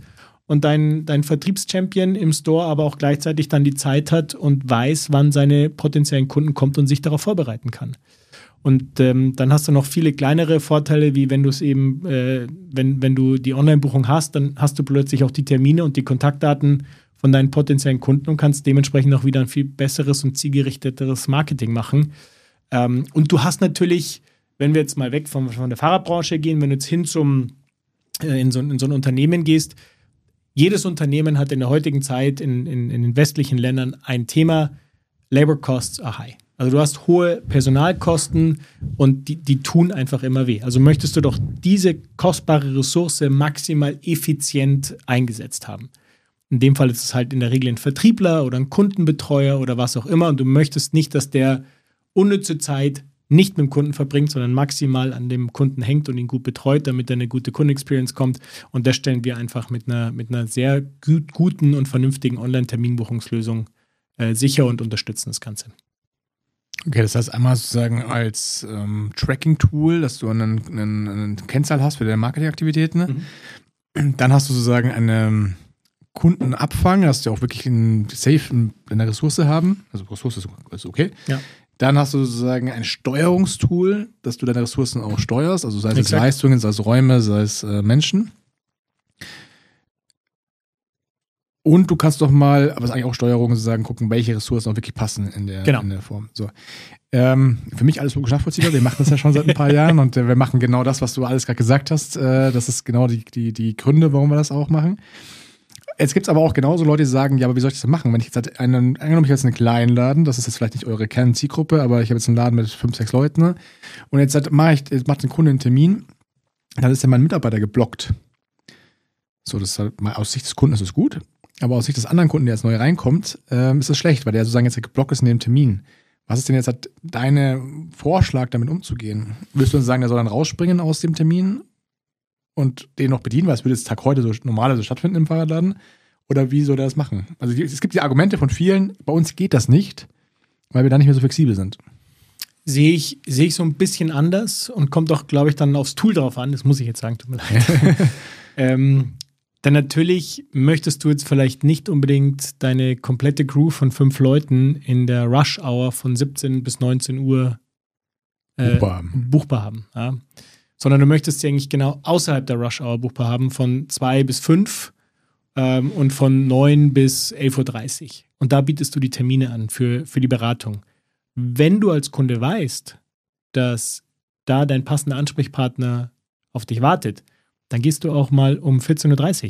und dein Vertriebschampion im Store aber auch gleichzeitig dann die Zeit hat und weiß, wann seine potenziellen Kunden kommt und sich darauf vorbereiten kann. Und dann hast du noch viele kleinere Vorteile, wie wenn du es eben, wenn du die Online-Buchung hast, dann hast du plötzlich auch die Termine und die Kontaktdaten von deinen potenziellen Kunden und kannst dementsprechend auch wieder ein viel besseres und zielgerichteteres Marketing machen. Und du hast natürlich, wenn wir jetzt mal weg von der Fahrradbranche gehen, wenn du jetzt hin in so ein Unternehmen gehst, jedes Unternehmen hat in der heutigen Zeit in den westlichen Ländern ein Thema, Labor Costs are high. Also du hast hohe Personalkosten und die tun einfach immer weh. Also möchtest du doch diese kostbare Ressource maximal effizient eingesetzt haben. In dem Fall ist es halt in der Regel ein Vertriebler oder ein Kundenbetreuer oder was auch immer und du möchtest nicht, dass der unnütze Zeit nicht mit dem Kunden verbringt, sondern maximal an dem Kunden hängt und ihn gut betreut, damit er eine gute Kundenexperience kommt. Und das stellen wir einfach mit einer sehr guten und vernünftigen Online-Terminbuchungslösung sicher und unterstützen das Ganze. Okay, das heißt einmal sozusagen als Tracking-Tool, dass du eine Kennzahl hast für deine Marketingaktivitäten. Mhm. Dann hast du sozusagen eine Kundenabfang, dass du auch wirklich einen Safe in der Ressource haben. Also Ressource ist okay. Ja. Dann hast du sozusagen ein Steuerungstool, dass du deine Ressourcen auch steuerst, also sei es Leistungen, sei es Räume, sei es Menschen. Und du kannst doch mal, aber es ist eigentlich auch Steuerung, sozusagen gucken, welche Ressourcen auch wirklich passen in der Form. So. Für mich alles logisch nachvollziehbar. Wir machen das ja schon seit ein paar Jahren und wir machen genau das, was du alles gerade gesagt hast. Das ist genau die Gründe, warum wir das auch machen. Jetzt gibt es aber auch genauso Leute, die sagen, ja, aber wie soll ich das denn machen? Wenn ich jetzt halt angenommen, ich habe jetzt einen kleinen Laden, das ist jetzt vielleicht nicht eure Kernzielgruppe, aber ich habe jetzt einen Laden mit 5, 6 Leuten, ne? Und jetzt macht ein Kunde einen Termin, dann ist ja mein Mitarbeiter geblockt. So, das ist halt mal aus Sicht des Kunden ist es gut, aber aus Sicht des anderen Kunden, der jetzt neu reinkommt, ist es schlecht, weil der sozusagen jetzt geblockt ist in dem Termin. Was ist denn jetzt halt dein Vorschlag, damit umzugehen? Willst du dann sagen, der soll dann rausspringen aus dem Termin und den noch bedienen, weil es würde jetzt Tag heute so normalerweise stattfinden im Fahrradladen? Oder wie soll der das machen? Also es gibt die Argumente von vielen, bei uns geht das nicht, weil wir da nicht mehr so flexibel sind. Sehe ich so ein bisschen anders und kommt auch, glaube ich, dann aufs Tool drauf an. Das muss ich jetzt sagen, tut mir leid. Dann natürlich möchtest du jetzt vielleicht nicht unbedingt deine komplette Crew von 5 Leuten in der Rush-Hour von 17 bis 19 Uhr buchbar haben. Ja? Sondern du möchtest sie eigentlich genau außerhalb der Rush-Hour buchbar haben, von 2 bis 5 und von 9 bis 11.30 Uhr. Und da bietest du die Termine an für die Beratung. Wenn du als Kunde weißt, dass da dein passender Ansprechpartner auf dich wartet, dann gehst du auch mal um 14.30 Uhr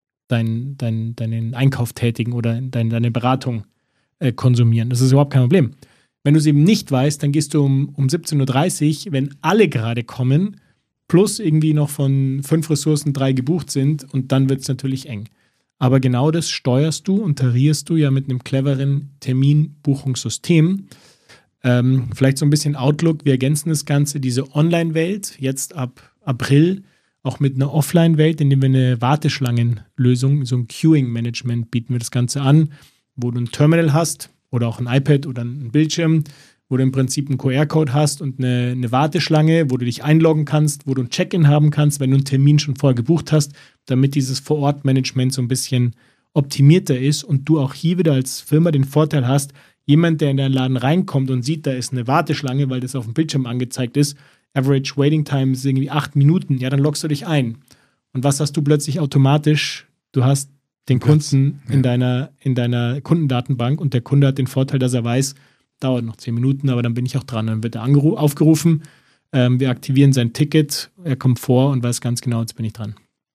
deinen Einkauf tätigen oder deine Beratung konsumieren. Das ist überhaupt kein Problem. Wenn du es eben nicht weißt, dann gehst du um 17.30 Uhr, wenn alle gerade kommen, plus irgendwie noch von 5 Ressourcen 3 gebucht sind und dann wird es natürlich eng. Aber genau das steuerst du und tarierst du ja mit einem cleveren Terminbuchungssystem. Vielleicht so ein bisschen Outlook, wir ergänzen das Ganze, diese Online-Welt, jetzt ab April, auch mit einer Offline-Welt, indem wir eine Warteschlangenlösung, so ein Queuing-Management bieten wir das Ganze an, wo du ein Terminal hast oder auch ein iPad oder ein Bildschirm, wo du im Prinzip einen QR-Code hast und eine Warteschlange, wo du dich einloggen kannst, wo du ein Check-in haben kannst, wenn du einen Termin schon vorher gebucht hast, damit dieses Vor-Ort-Management so ein bisschen optimierter ist und du auch hier wieder als Firma den Vorteil hast, jemand, der in deinen Laden reinkommt und sieht, da ist eine Warteschlange, weil das auf dem Bildschirm angezeigt ist, Average Waiting Time ist irgendwie 8 Minuten, ja, dann loggst du dich ein. Und was hast du plötzlich automatisch? Du hast den Kunden in deiner Kundendatenbank und der Kunde hat den Vorteil, dass er weiß, dauert noch 10 Minuten, aber dann bin ich auch dran. Dann wird er aufgerufen, wir aktivieren sein Ticket, er kommt vor und weiß ganz genau, jetzt bin ich dran.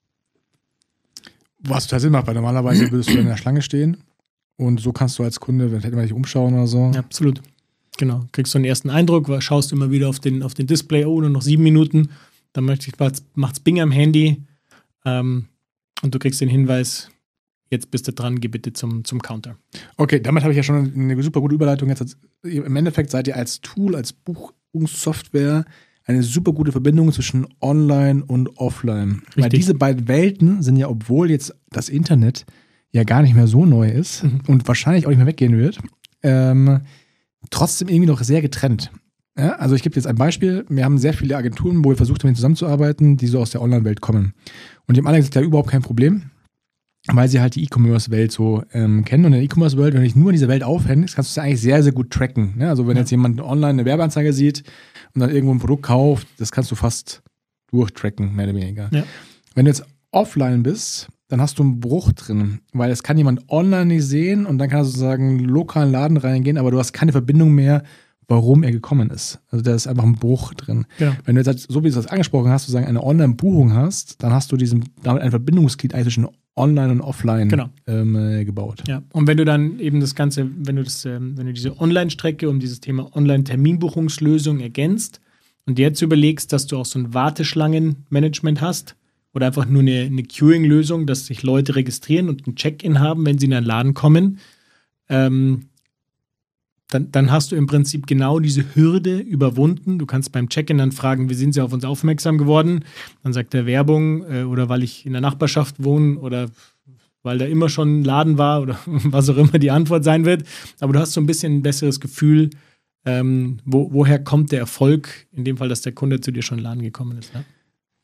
Was total Sinn macht, weil normalerweise würdest du in der Schlange stehen und so kannst du als Kunde, wenn hätte man dich umschauen oder so. Ja, absolut. Genau. Kriegst du einen ersten Eindruck, schaust immer wieder auf den Display, oh, nur noch 7 Minuten, dann macht's Bing am Handy und du kriegst den Hinweis, jetzt bist du dran, geh bitte zum Counter. Okay, damit habe ich ja schon eine super gute Überleitung. Jetzt im Endeffekt seid ihr als Tool, als Buchungssoftware eine super gute Verbindung zwischen Online und Offline. Richtig. Weil diese beiden Welten sind ja, obwohl jetzt das Internet ja gar nicht mehr so neu ist und wahrscheinlich auch nicht mehr weggehen wird, trotzdem irgendwie noch sehr getrennt. Ja, also ich gebe jetzt ein Beispiel. Wir haben sehr viele Agenturen, wo wir versucht haben, zusammenzuarbeiten, die so aus der Online-Welt kommen. Und die haben alle gesagt, ja, überhaupt kein Problem. weil sie halt die E-Commerce-Welt so kennen. Und in der E-Commerce-Welt, wenn du dich nur in dieser Welt aufhältst, kannst du es eigentlich sehr, sehr gut tracken. Ne? Also wenn jetzt jemand online eine Werbeanzeige sieht und dann irgendwo ein Produkt kauft, das kannst du fast durchtracken, mehr oder weniger. Ja. Wenn du jetzt offline bist, dann hast du einen Bruch drin, weil es kann jemand online nicht sehen und dann kann er sozusagen in einen lokalen Laden reingehen, aber du hast keine Verbindung mehr, warum er gekommen ist. Also da ist einfach ein Bruch drin. Genau. Wenn du jetzt, halt, so wie du das angesprochen hast, sozusagen eine Online-Buchung hast, dann hast du damit ein Verbindungsglied eigentlich zwischen Online und Offline gebaut. Ja. Und wenn du dann eben das Ganze, wenn du diese Online-Strecke um dieses Thema Online-Terminbuchungslösung ergänzt und jetzt überlegst, dass du auch so ein Warteschlangenmanagement hast oder einfach nur eine Queuing-Lösung, dass sich Leute registrieren und ein Check-in haben, wenn sie in einen Laden kommen, dann hast du im Prinzip genau diese Hürde überwunden. Du kannst beim Check-in dann fragen, wie sind Sie auf uns aufmerksam geworden? Dann sagt er Werbung oder weil ich in der Nachbarschaft wohne oder weil da immer schon ein Laden war oder was auch immer die Antwort sein wird. Aber du hast so ein bisschen ein besseres Gefühl, woher kommt der Erfolg, in dem Fall, dass der Kunde zu dir schon in den Laden gekommen ist. Ne?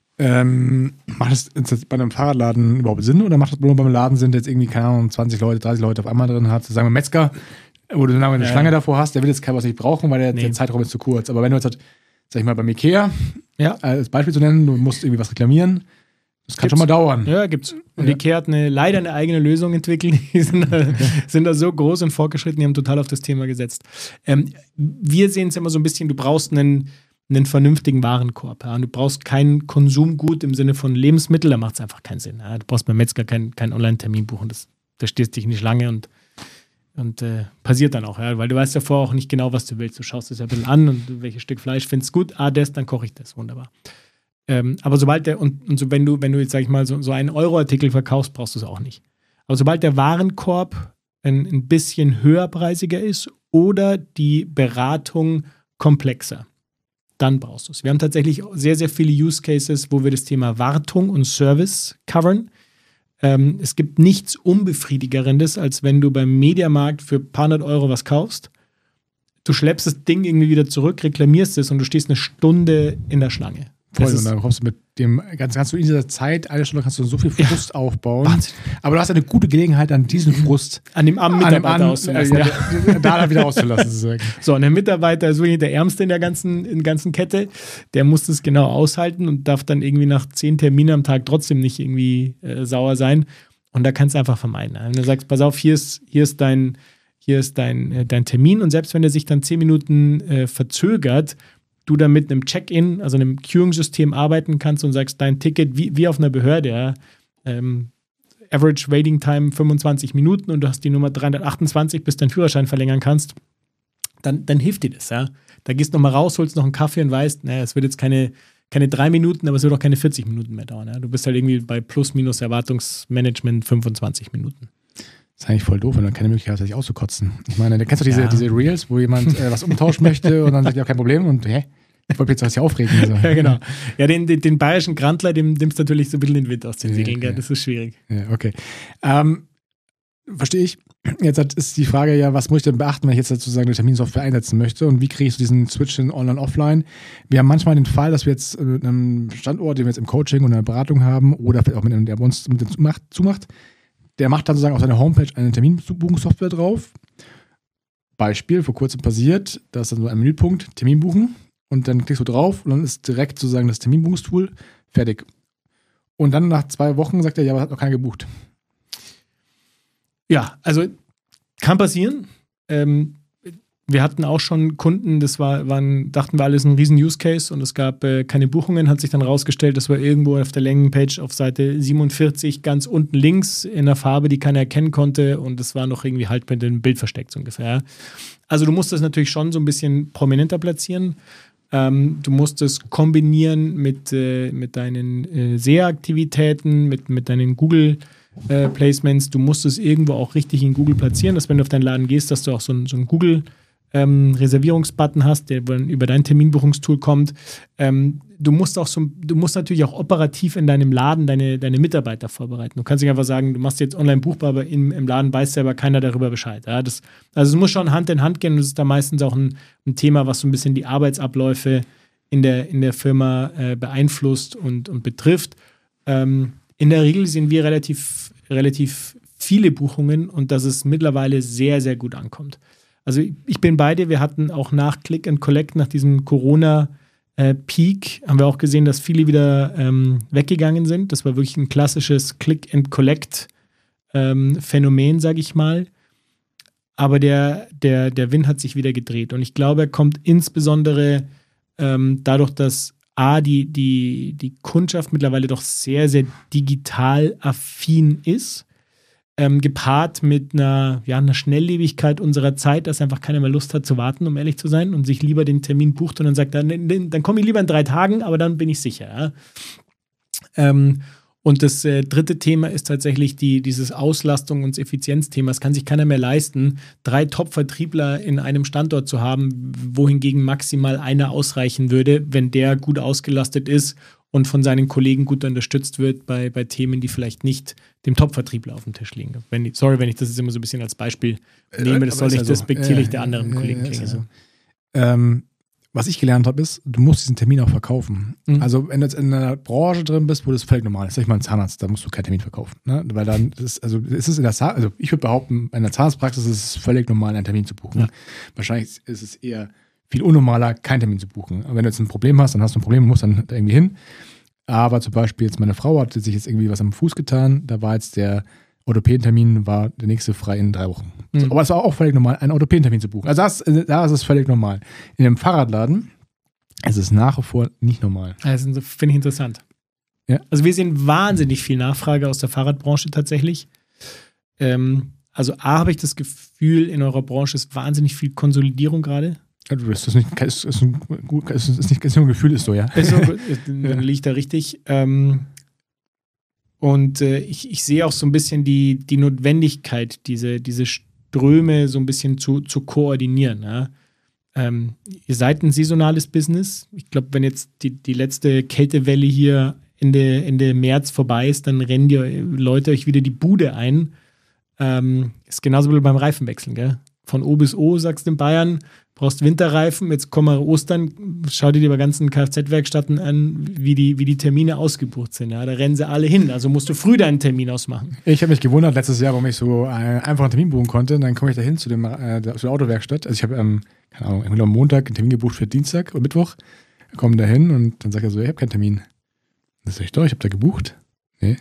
Macht das bei einem Fahrradladen überhaupt Sinn oder macht das nur beim Laden Sinn, der jetzt irgendwie, keine Ahnung, 20 Leute, 30 Leute auf einmal drin hat? Sagen wir Metzger, wo du eine Schlange davor hast, der will jetzt kein was nicht brauchen, weil der Zeitraum ist zu kurz. Aber wenn du jetzt, sag ich mal, beim Ikea, als Beispiel zu nennen, du musst irgendwie was reklamieren, das kann schon mal dauern. Ja, gibt's. Und Ikea hat leider eine eigene Lösung entwickelt. Die sind da so groß und fortgeschritten, die haben total auf das Thema gesetzt. Wir sehen es immer so ein bisschen, du brauchst einen vernünftigen Warenkorb. Ja? Und du brauchst kein Konsumgut im Sinne von Lebensmittel, da macht es einfach keinen Sinn. Ja? Du brauchst beim Metzger kein Online-Termin buchen, da stehst dich nicht lange und passiert dann auch, ja? Weil du weißt ja vorher auch nicht genau, was du willst. Du schaust es ja ein bisschen an und welches Stück Fleisch findest du gut, dann koche ich das, wunderbar. Aber sobald so wenn du jetzt, sag ich mal, so einen Euro-Artikel verkaufst, brauchst du es auch nicht. Aber sobald der Warenkorb ein bisschen höherpreisiger ist oder die Beratung komplexer, dann brauchst du es. Wir haben tatsächlich sehr, sehr viele Use Cases, wo wir das Thema Wartung und Service covern. Es gibt nichts Unbefriedigerendes, als wenn du beim Mediamarkt für ein paar hundert Euro was kaufst. Du schleppst das Ding irgendwie wieder zurück, reklamierst es und du stehst eine Stunde in der Schlange. Voll, und dann kommst du mit dem, kannst du in dieser Zeit, eine Stunde kannst du so viel Frust aufbauen. Wahnsinn. Aber du hast eine gute Gelegenheit, an diesen Frust an dem armen Mitarbeiter auszulassen. Da wieder auszulassen, sozusagen. So, und der Mitarbeiter ist wirklich der Ärmste in der ganzen Kette. Der muss das genau aushalten und darf dann irgendwie nach 10 Terminen am Tag trotzdem nicht irgendwie sauer sein. Und da kannst du einfach vermeiden. Wenn du sagst, pass auf, hier ist dein Termin und selbst wenn der sich dann 10 Minuten verzögert, du dann mit einem Check-in, also einem Queuing-System arbeiten kannst und sagst, dein Ticket, wie auf einer Behörde, Average Waiting Time 25 Minuten und du hast die Nummer 328, bis du deinen Führerschein verlängern kannst, dann hilft dir das. Ja? Da gehst du nochmal raus, holst noch einen Kaffee und weißt, es wird jetzt keine 3 Minuten, aber es wird auch keine 40 Minuten mehr dauern. Ja? Du bist halt irgendwie bei Plus-Minus Erwartungsmanagement 25 Minuten. Das ist eigentlich voll doof, wenn du keine Möglichkeit hast, sich auszukotzen. Ich meine, da kennst du diese Reels, wo jemand was umtauschen möchte und dann sagt, ja, kein Problem und ich wollte jetzt was hier aufregen. So. Ja, genau. Ja, den bayerischen Grantler, dem nimmst du natürlich so ein bisschen den Wind aus den Segeln, ja. Das ist schwierig. Ja, okay. Verstehe ich. Jetzt ist die Frage ja, was muss ich denn beachten, wenn ich jetzt sozusagen eine Terminsoftware einsetzen möchte und wie kriege ich so diesen Switch in Online-Offline? Wir haben manchmal den Fall, dass wir jetzt mit einem Standort, den wir jetzt im Coaching und in der Beratung haben oder vielleicht auch mit einem, der bei uns mit dem zumacht, der macht dann sozusagen auf seiner Homepage eine Terminbuchungssoftware drauf. Beispiel, vor kurzem passiert, da ist dann so ein Menüpunkt, Termin buchen und dann klickst du drauf und dann ist direkt sozusagen das Terminbuchungstool fertig. Und dann nach 2 Wochen sagt er, ja, aber hat noch keiner gebucht. Ja, also kann passieren. Wir hatten auch schon Kunden, dachten wir alles ein riesen Use Case und es gab keine Buchungen, hat sich dann rausgestellt, das war irgendwo auf der Längenpage auf Seite 47 ganz unten links in einer Farbe, die keiner erkennen konnte und es war noch irgendwie halt mit dem Bild versteckt so ungefähr. Also du musst das natürlich schon so ein bisschen prominenter platzieren. Du musst es kombinieren mit deinen SEA-Aktivitäten, mit deinen Google Placements. Du musst es irgendwo auch richtig in Google platzieren, dass wenn du auf deinen Laden gehst, dass du auch so einen Google Reservierungsbutton hast, der über dein Terminbuchungstool kommt. Du musst natürlich auch operativ in deinem Laden deine Mitarbeiter vorbereiten. Du kannst nicht einfach sagen, du machst jetzt online buchbar, aber im Laden weiß selber keiner darüber Bescheid. Ja, also es muss schon Hand in Hand gehen und das ist da meistens auch ein Thema, was so ein bisschen die Arbeitsabläufe in der Firma beeinflusst und betrifft. In der Regel sind wir relativ relativ viele Buchungen und dass es mittlerweile sehr, sehr gut ankommt. Also ich bin bei dir, wir hatten auch nach Click and Collect, nach diesem Corona-Peak, haben wir auch gesehen, dass viele wieder weggegangen sind. Das war wirklich ein klassisches Click and Collect-Phänomen, sage ich mal. Aber der Wind hat sich wieder gedreht. Und ich glaube, er kommt insbesondere dadurch, dass die Kundschaft mittlerweile doch sehr, sehr digital affin ist. Gepaart mit einer Schnelllebigkeit unserer Zeit, dass einfach keiner mehr Lust hat zu warten, um ehrlich zu sein, und sich lieber den Termin bucht und dann sagt, dann komme ich lieber in 3 Tagen, aber dann bin ich sicher. Ja? Und das dritte Thema ist tatsächlich dieses Auslastung- und Effizienzthema. Es kann sich keiner mehr leisten, 3 Top-Vertriebler in einem Standort zu haben, wohingegen maximal einer ausreichen würde, wenn der gut ausgelastet ist und von seinen Kollegen gut unterstützt wird bei Themen, die vielleicht nicht dem Top-Vertriebler auf dem Tisch liegen. Wenn ich das jetzt immer so ein bisschen als Beispiel nehme, das soll nicht despektierlich der anderen Kollegen klingen. Also, was ich gelernt habe, ist, du musst diesen Termin auch verkaufen. Mhm. Also wenn du jetzt in einer Branche drin bist, wo das völlig normal ist, sag ich mal ein Zahnarzt, da musst du keinen Termin verkaufen. Ne? Weil dann ich würde behaupten, in der Zahnarztpraxis ist es völlig normal, einen Termin zu buchen. Ja. Wahrscheinlich ist es eher viel unnormaler, keinen Termin zu buchen. Aber wenn du jetzt ein Problem hast, dann hast du ein Problem und musst dann da irgendwie hin. Aber zum Beispiel jetzt meine Frau hat sich jetzt irgendwie was am Fuß getan, da war jetzt der Orthopädentermin, war der nächste frei in 3 Wochen. Mhm. So, aber es war auch völlig normal, einen Orthopädentermin zu buchen. Also da ist es völlig normal. In einem Fahrradladen ist es nach wie vor nicht normal. Das finde ich interessant. Ja. Also wir sehen wahnsinnig viel Nachfrage aus der Fahrradbranche tatsächlich. Also habe ich das Gefühl, in eurer Branche ist wahnsinnig viel Konsolidierung gerade. Das ist nicht nur ein Gefühl, ist so, ja. Ist so, dann liegt da richtig. Und ich sehe auch so ein bisschen die Notwendigkeit, diese Ströme so ein bisschen zu koordinieren. Ja? Ihr seid ein saisonales Business. Ich glaube, wenn jetzt die letzte Kältewelle hier Ende März vorbei ist, dann rennen die Leute euch wieder die Bude ein. Ist genauso wie beim Reifenwechseln, gell? Von O bis O, sagst du in Bayern, brauchst Winterreifen, jetzt kommen wir Ostern, schau dir die ganzen Kfz-Werkstätten an, wie die Termine ausgebucht sind. Ja? Da rennen sie alle hin, also musst du früh deinen Termin ausmachen. Ich habe mich gewundert letztes Jahr, warum ich so einfach einen Termin buchen konnte. Und dann komme ich da hin zu der Autowerkstatt. Also ich habe, keine Ahnung, am Montag einen Termin gebucht für Dienstag und Mittwoch. Komme da hin und dann sagt er so, ich habe keinen Termin. Das sag ich doch, ich habe da gebucht. Nee.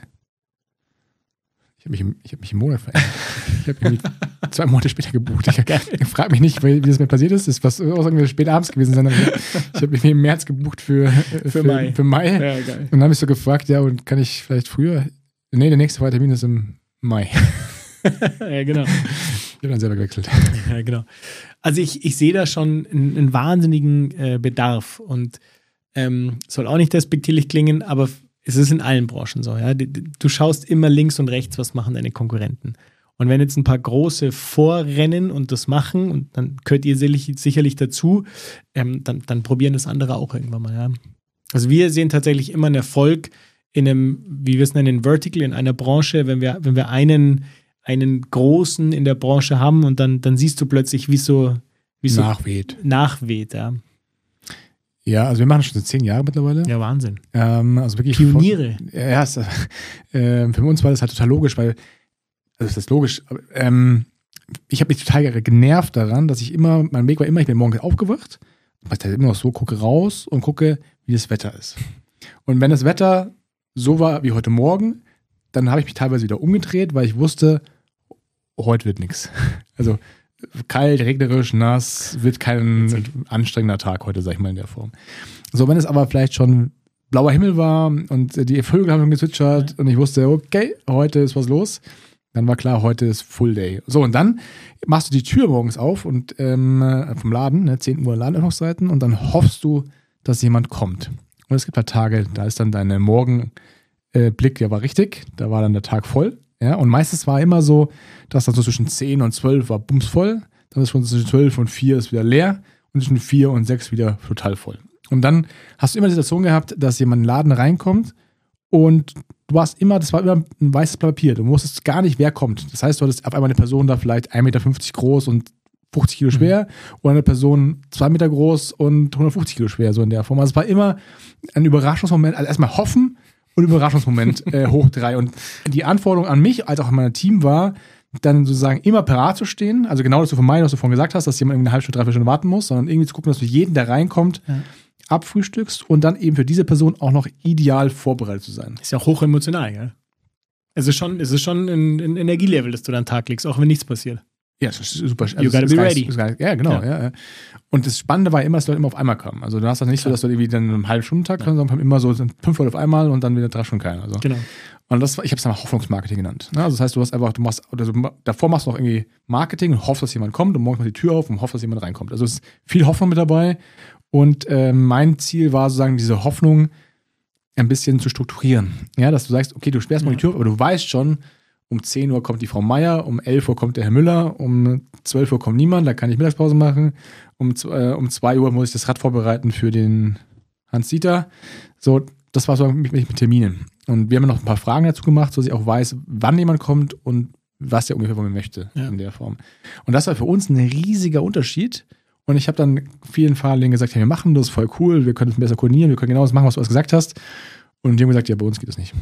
Ich habe mich im Monat verändert. Ich habe mich 2 Monate später gebucht. Ich frage mich nicht, wie das mir passiert ist. Das ist irgendwie spät abends gewesen sein. Ich habe mich im März gebucht für Mai. Ja, geil. Und dann habe ich so gefragt, ja, und kann ich vielleicht früher? Nee, der nächste Termin ist im Mai. Ja, genau. Ich habe dann selber gewechselt. Ja, genau. Also ich sehe da schon einen wahnsinnigen Bedarf und soll auch nicht despektierlich klingen, aber es ist in allen Branchen so. Ja? Du schaust immer links und rechts, was machen deine Konkurrenten. Und wenn jetzt ein paar große vorrennen und das machen, und dann gehört ihr sicherlich dazu, dann probieren das andere auch irgendwann mal. Ja? Also wir sehen tatsächlich immer einen Erfolg in einem, wie wir es nennen, Vertical, in einer Branche, wenn wir einen großen in der Branche haben und dann siehst du plötzlich, wie so nachweht, ja. Ja, also wir machen das schon seit 10 Jahren mittlerweile. Ja, Wahnsinn. Also wirklich Pioniere. Für uns war das halt total logisch, weil, also das ist logisch, aber, ich habe mich total genervt daran, dass mein Weg war immer, ich bin morgens aufgewacht, was halt immer noch so, gucke raus und gucke, wie das Wetter ist. Und wenn das Wetter so war wie heute Morgen, dann habe ich mich teilweise wieder umgedreht, weil ich wusste, heute wird nichts. Also kalt, regnerisch, nass, wird kein anstrengender Tag heute, sag ich mal in der Form. So, wenn es aber vielleicht schon blauer Himmel war und die Vögel haben gezwitschert und ich wusste, okay, heute ist was los, dann war klar, heute ist Full Day. So, und dann machst du die Tür morgens auf und vom Laden, 10 Uhr Ladenöffnungszeiten, und dann hoffst du, dass jemand kommt. Und es gibt halt Tage, da ist dann deine Morgenblick, der war richtig, da war dann der Tag voll. Ja, und meistens war immer so, dass dann so zwischen 10 und 12 war bumsvoll, dann ist schon zwischen 12 und 4 ist wieder leer und zwischen 4 und 6 wieder total voll. Und dann hast du immer die Situation gehabt, dass jemand in den Laden reinkommt und das war immer ein weißes Blatt Papier. Du wusstest gar nicht, wer kommt. Das heißt, du hattest auf einmal eine Person da vielleicht 1,50 Meter groß und 50 Kilo schwer oder eine Person 2 Meter groß und 150 Kilo schwer, so in der Form. Also es war immer ein Überraschungsmoment. Also erstmal hoffen und Überraschungsmoment hoch 3. Und die Anforderung an mich, als auch an mein Team war, dann sozusagen immer parat zu stehen, also genau das zu vermeiden, was du vorhin gesagt hast, dass jemand irgendwie eine halbe Stunde, 3 Stunden warten muss, sondern irgendwie zu gucken, dass du jeden, der reinkommt, abfrühstückst und dann eben für diese Person auch noch ideal vorbereitet zu sein. Ist ja auch hoch emotional, gell? Es ist schon ein Energielevel, das du dann an den Tag legst, auch wenn nichts passiert. Ja, das ist super. Also you gotta be ready. Ja, genau. Ja. Und das Spannende war immer, dass Leute immer auf einmal kamen. Also du hast das nicht so, dass du irgendwie dann einen halben Stundentag kommst, sondern immer so 5 Leute auf einmal und dann wieder 3 Stunden keiner. Also. Genau. Und ich habe es dann Hoffnungsmarketing genannt. Also das heißt, davor machst du noch irgendwie Marketing und hoffst, dass jemand kommt und morgens machst du die Tür auf und hoffst, dass jemand reinkommt. Also es ist viel Hoffnung mit dabei. Und mein Ziel war sozusagen, diese Hoffnung ein bisschen zu strukturieren. Ja, dass du sagst, okay, du sperrst mal die Tür auf, aber du weißt schon, um 10 Uhr kommt die Frau Meier, um 11 Uhr kommt der Herr Müller, um 12 Uhr kommt niemand, da kann ich Mittagspause machen. Um 2 Uhr muss ich das Rad vorbereiten für den Hans-Dieter. So, das war so mit Terminen. Und wir haben noch ein paar Fragen dazu gemacht, so dass ich auch weiß, wann jemand kommt und was der ungefähr von mir möchte in der Form. Und das war für uns ein riesiger Unterschied. Und ich habe dann vielen Fahrern gesagt, ja, wir machen das, voll cool, wir können es besser koordinieren, wir können genau das machen, was du gesagt hast. Und die haben gesagt, ja, bei uns geht das nicht.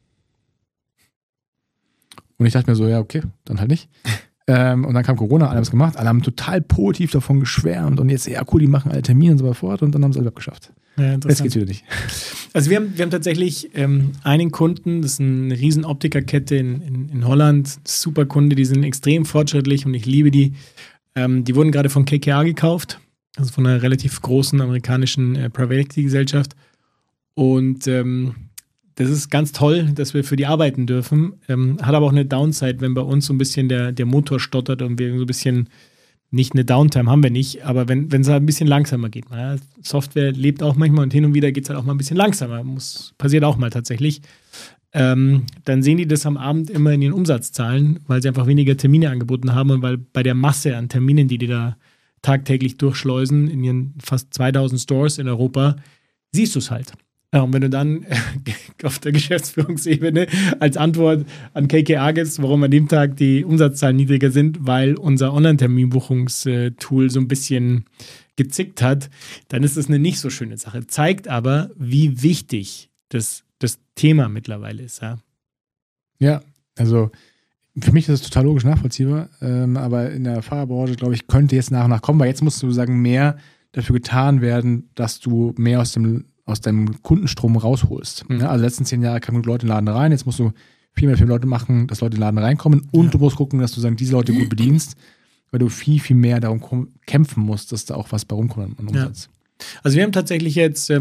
Und ich dachte mir so, ja, okay, dann halt nicht. Und dann kam Corona, alle haben es gemacht, alle haben total positiv davon geschwärmt und jetzt, ja, cool, die machen alle Termine und so fort und dann haben sie alle abgeschafft. Ja, jetzt geht's wieder nicht. Also wir haben tatsächlich einen Kunden, das ist eine riesen Optikerkette in Holland, super Kunde, die sind extrem fortschrittlich und ich liebe die. Die wurden gerade von KKR gekauft, also von einer relativ großen amerikanischen Private Equity Gesellschaft. Und das ist ganz toll, dass wir für die arbeiten dürfen. Hat aber auch eine Downside, wenn bei uns so ein bisschen der Motor stottert und wir so ein bisschen nicht eine Downtime haben wir nicht, aber wenn es halt ein bisschen langsamer geht. Ja, Software lebt auch manchmal und hin und wieder geht es halt auch mal ein bisschen langsamer. Passiert auch mal tatsächlich. Dann sehen die das am Abend immer in ihren Umsatzzahlen, weil sie einfach weniger Termine angeboten haben und weil bei der Masse an Terminen, die da tagtäglich durchschleusen, in ihren fast 2000 Stores in Europa, siehst du es halt. Ja, und wenn du dann auf der Geschäftsführungsebene als Antwort an KKR gibst, warum an dem Tag die Umsatzzahlen niedriger sind, weil unser Online-Terminbuchungstool so ein bisschen gezickt hat, dann ist das eine nicht so schöne Sache. Zeigt aber, wie wichtig das Thema mittlerweile ist. Ja, also für mich ist es total logisch nachvollziehbar, aber in der Fahrerbranche, glaube ich, könnte jetzt nach und nach kommen, weil jetzt musst du sagen, mehr dafür getan werden, dass du mehr aus deinem Kundenstrom rausholst. Ja, also letzten 10 Jahre kamen Leute in den Laden rein, jetzt musst du viel mehr für Leute machen, dass Leute in den Laden reinkommen und du musst gucken, dass du diese Leute gut bedienst, weil du viel, viel mehr darum kämpfen musst, dass da auch was bei rumkommt an Umsatz. Ja. Also wir haben tatsächlich jetzt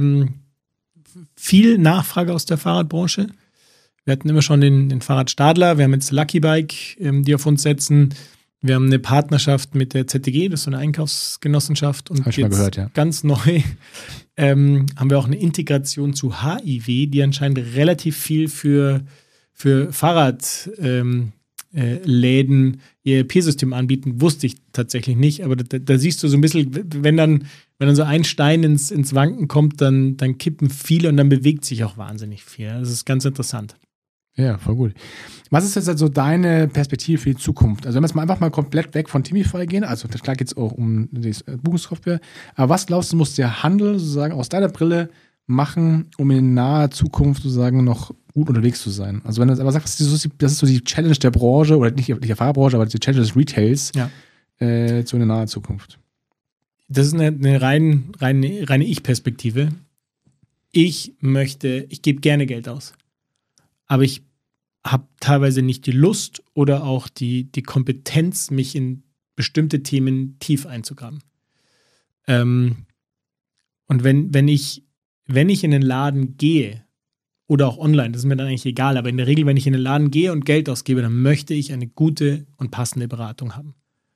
viel Nachfrage aus der Fahrradbranche. Wir hatten immer schon den Fahrradstadler, wir haben jetzt Lucky Bike, die auf uns setzen. Wir haben eine Partnerschaft mit der ZTG, das ist so eine Einkaufsgenossenschaft. Und hab ich mal gehört, ja. Ganz neu haben wir auch eine Integration zu HIW, die anscheinend relativ viel für Fahrradläden ihr ERP-System anbieten, wusste ich tatsächlich nicht. Aber da siehst du so ein bisschen, wenn dann so ein Stein ins Wanken kommt, dann kippen viele und dann bewegt sich auch wahnsinnig viel. Das ist ganz interessant. Ja, voll gut. Was ist jetzt also deine Perspektive für die Zukunft? Also wenn wir jetzt mal einfach mal komplett weg von Timify gehen, also klar geht es auch um die Buchungssoftware, aber was glaubst du, muss der Handel sozusagen aus deiner Brille machen, um in naher Zukunft sozusagen noch gut unterwegs zu sein? Also wenn du aber sagst, das ist so die Challenge der Branche, oder nicht der Fahrerbranche, aber die Challenge des Retails zu einer naher Zukunft. Das ist eine reine Ich-Perspektive. Ich gebe gerne Geld aus. Aber ich habe teilweise nicht die Lust oder auch die Kompetenz, mich in bestimmte Themen tief einzugraben. Und wenn ich in den Laden gehe oder auch online, das ist mir dann eigentlich egal, aber in der Regel, wenn ich in den Laden gehe und Geld ausgebe, dann möchte ich eine gute und passende Beratung haben.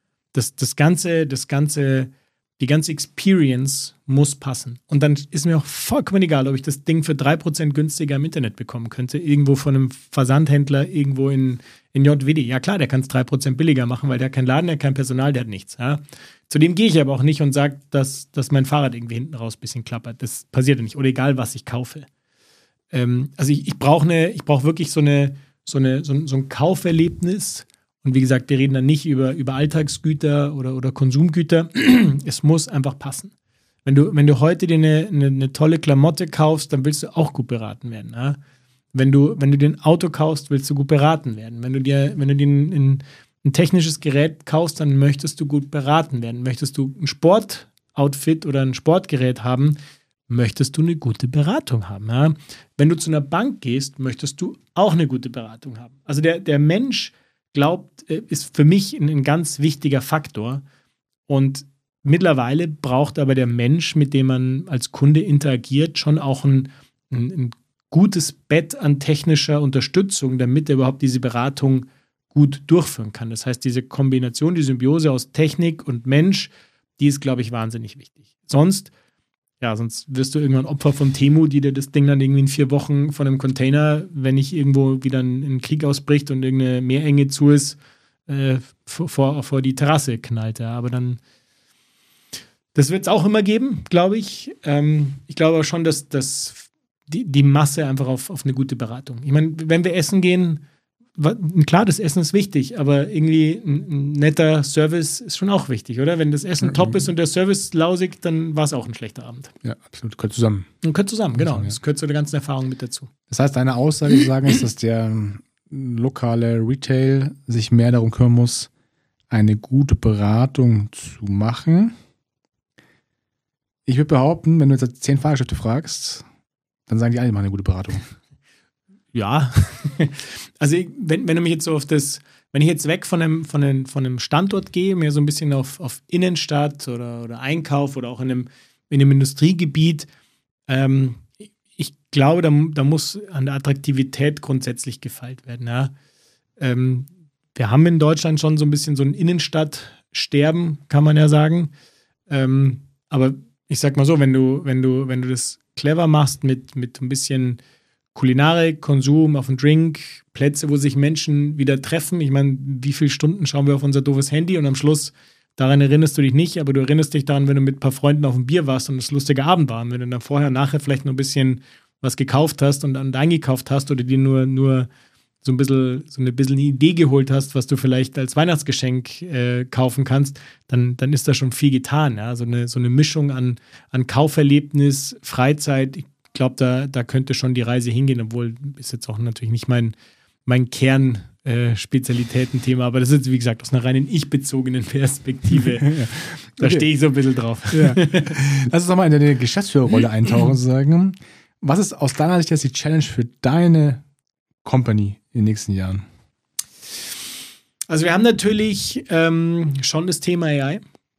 Die ganze Experience muss passen. Und dann ist mir auch vollkommen egal, ob ich das Ding für 3% günstiger im Internet bekommen könnte, irgendwo von einem Versandhändler, irgendwo in JWD. Ja klar, der kann es 3% billiger machen, weil der hat keinen Laden, der hat kein Personal, der hat nichts. Ja. Zudem gehe ich aber auch nicht und sage, dass mein Fahrrad irgendwie hinten raus ein bisschen klappert. Das passiert ja nicht. Oder egal, was ich kaufe. Also ich brauche wirklich so ein Kauferlebnis. Und wie gesagt, wir reden dann nicht über Alltagsgüter oder Konsumgüter. Es muss einfach passen. Wenn du heute dir eine tolle Klamotte kaufst, dann willst du auch gut beraten werden. Ja? wenn du dir ein Auto kaufst, willst du gut beraten werden. Wenn du dir ein technisches Gerät kaufst, dann möchtest du gut beraten werden. Möchtest du ein Sportoutfit oder ein Sportgerät haben, möchtest du eine gute Beratung haben. Ja? Wenn du zu einer Bank gehst, möchtest du auch eine gute Beratung haben. Also der Mensch ist für mich ein ganz wichtiger Faktor. Und mittlerweile braucht aber der Mensch, mit dem man als Kunde interagiert, schon auch ein gutes Bett an technischer Unterstützung, damit er überhaupt diese Beratung gut durchführen kann. Das heißt, diese Kombination, die Symbiose aus Technik und Mensch, die ist, glaube ich, wahnsinnig wichtig. Sonst wirst du irgendwann Opfer von Temu, die dir das Ding dann irgendwie in 4 Wochen von einem Container, wenn nicht irgendwo wieder ein Krieg ausbricht und irgendeine Meerenge zu ist, vor die Terrasse knallt. Ja. Aber dann, das wird es auch immer geben, glaube ich. Ich glaube aber schon, dass die Masse einfach auf eine gute Beratung. Ich meine, wenn wir essen gehen, klar, das Essen ist wichtig, aber irgendwie ein netter Service ist schon auch wichtig, oder? Wenn das Essen top ist und der Service lausig, dann war es auch ein schlechter Abend. Ja, absolut. Gehört zusammen. Gehört zusammen, genau. Das gehört zu der ganzen Erfahrung mit dazu. Das heißt, deine Aussage zu sagen ist, dass der lokale Retail sich mehr darum kümmern muss, eine gute Beratung zu machen. Ich würde behaupten, wenn du jetzt 10 Fahrgeschäfte fragst, dann sagen die alle mal eine gute Beratung. Ja, also wenn du mich jetzt so wenn ich jetzt weg von einem Standort gehe, mehr so ein bisschen auf Innenstadt oder Einkauf oder auch in einem Industriegebiet, ich glaube, da muss an der Attraktivität grundsätzlich gefeilt werden. Ja. Wir haben in Deutschland schon so ein bisschen so ein Innenstadtsterben, kann man ja sagen. Aber ich sag mal so, wenn du das clever machst mit ein bisschen Kulinarik, Konsum, auf den Drink, Plätze, wo sich Menschen wieder treffen. Ich meine, wie viele Stunden schauen wir auf unser doofes Handy und am Schluss, daran erinnerst du dich nicht, aber du erinnerst dich daran, wenn du mit ein paar Freunden auf dem Bier warst und es lustiger Abend war. Und wenn du dann vorher, nachher vielleicht noch ein bisschen was gekauft hast und eingekauft hast oder dir nur so ein bisschen eine Idee geholt hast, was du vielleicht als Weihnachtsgeschenk kaufen kannst, dann ist da schon viel getan. Ja? So eine Mischung an Kauferlebnis, Freizeit. Ich glaube, da könnte schon die Reise hingehen, obwohl ist jetzt auch natürlich nicht mein Kern-Spezialitätenthema, aber das ist, wie gesagt, aus einer reinen ich-bezogenen Perspektive. Ja. Da stehe ich so ein bisschen drauf. Ja. Lass uns nochmal in deine Geschäftsführerrolle eintauchen und sagen, was ist aus deiner Sicht jetzt die Challenge für deine Company in den nächsten Jahren? Also wir haben natürlich schon das Thema AI.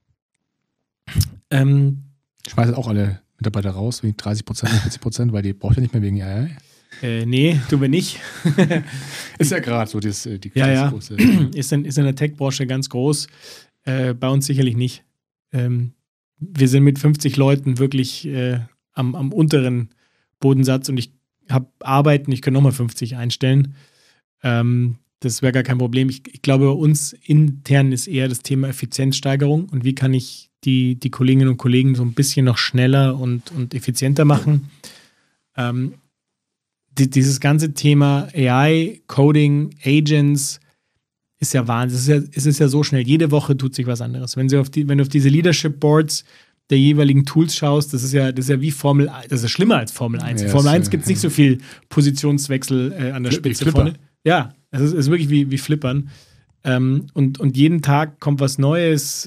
Ich schmeiße auch alle Mitarbeiter raus, wegen 30%, 40%, weil die braucht ja nicht mehr wegen AI. Nee, tun wir nicht. Ist ja gerade so die ja. Große. Ist in der Tech-Branche ganz groß. Bei uns sicherlich nicht. Wir sind mit 50 Leuten wirklich am unteren Bodensatz und ich habe Arbeiten, ich kann nochmal 50 einstellen. Das wäre gar kein Problem. Ich glaube, bei uns intern ist eher das Thema Effizienzsteigerung und wie kann ich die Kolleginnen und Kollegen so ein bisschen noch schneller und effizienter machen. Dieses ganze Thema AI, Coding, Agents ist ja Wahnsinn. Es ist ja so schnell. Jede Woche tut sich was anderes. Wenn du auf diese Leadership Boards der jeweiligen Tools schaust, das ist ja wie Formel 1. Das ist schlimmer als Formel 1. In Formel 1 gibt es nicht so viel Positionswechsel an der Spitze vorne. Ja, es ist wirklich wie Flippern. Und jeden Tag kommt was Neues,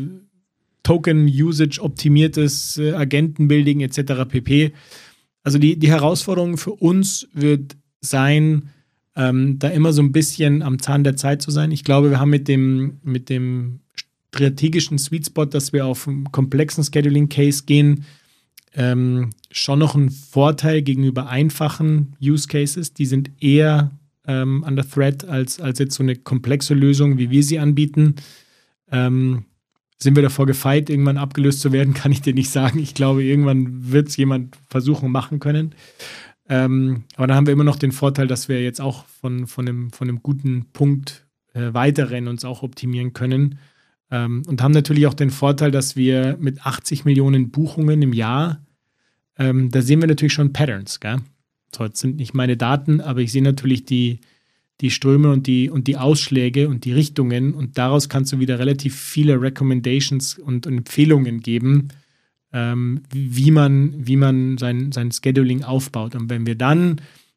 Token-Usage-optimiertes Agentenbuilding etc. pp. Also die Herausforderung für uns wird sein, da immer so ein bisschen am Zahn der Zeit zu sein. Ich glaube, wir haben mit dem strategischen Sweet Spot, dass wir auf einen komplexen Scheduling-Case gehen, schon noch einen Vorteil gegenüber einfachen Use Cases. Die sind eher under threat als jetzt so eine komplexe Lösung, wie wir sie anbieten. Sind wir davor gefeit, irgendwann abgelöst zu werden, kann ich dir nicht sagen. Ich glaube, irgendwann wird es jemand versuchen, machen können. Aber dann haben wir immer noch den Vorteil, dass wir jetzt auch von einem guten Punkt weiterrennen und uns auch optimieren können. Und haben natürlich auch den Vorteil, dass wir mit 80 Millionen Buchungen im Jahr, da sehen wir natürlich schon Patterns. Gell? So, jetzt sind nicht meine Daten, aber ich sehe natürlich die Ströme und die Ausschläge und die Richtungen und daraus kannst du wieder relativ viele Recommendations und Empfehlungen geben, wie man sein Scheduling aufbaut. Und wenn wir dann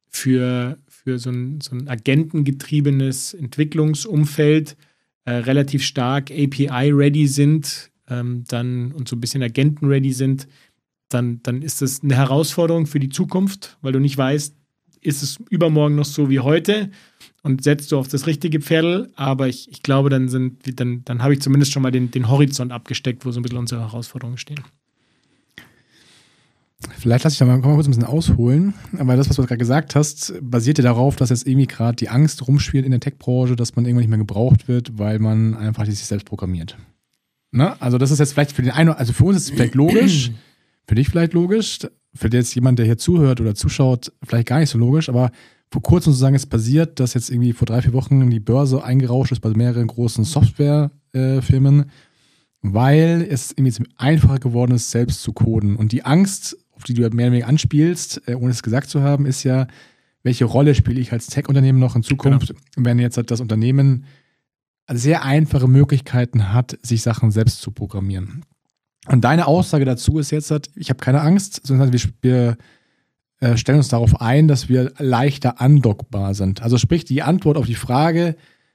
für so ein agentengetriebenes Entwicklungsumfeld relativ stark API-ready sind, dann und so ein bisschen Agenten-ready sind, dann ist das eine Herausforderung für die Zukunft, weil du nicht weißt, ist es übermorgen noch so wie heute und setzt du auf das richtige Pferdl, aber ich glaube, dann habe ich zumindest schon mal den Horizont abgesteckt, wo so ein bisschen unsere Herausforderungen stehen. Vielleicht lasse ich da mal kurz ein bisschen ausholen, aber das, was du gerade gesagt hast, basiert ja darauf, dass jetzt irgendwie gerade die Angst rumspielt in der Tech-Branche, dass man irgendwann nicht mehr gebraucht wird, weil man einfach sich selbst programmiert. Ne? Also das ist jetzt vielleicht für den einen, also für uns ist es vielleicht logisch, für dich vielleicht logisch, für jetzt jemand, der hier zuhört oder zuschaut, vielleicht gar nicht so logisch, aber vor kurzem sozusagen ist passiert, dass jetzt irgendwie vor 3-4 Wochen die Börse eingerauscht ist bei mehreren großen Softwarefirmen, weil es irgendwie einfacher geworden ist, selbst zu coden. Und die Angst, auf die du mehr oder weniger anspielst, ohne es gesagt zu haben, ist ja, welche Rolle spiele ich als Tech-Unternehmen noch in Zukunft, genau, wenn jetzt das Unternehmen sehr einfache Möglichkeiten hat, sich Sachen selbst zu programmieren. Und deine Aussage dazu ist jetzt, ich habe keine Angst, sondern wir stellen uns darauf ein, dass wir leichter andockbar sind. Also sprich, die Antwort auf die Frage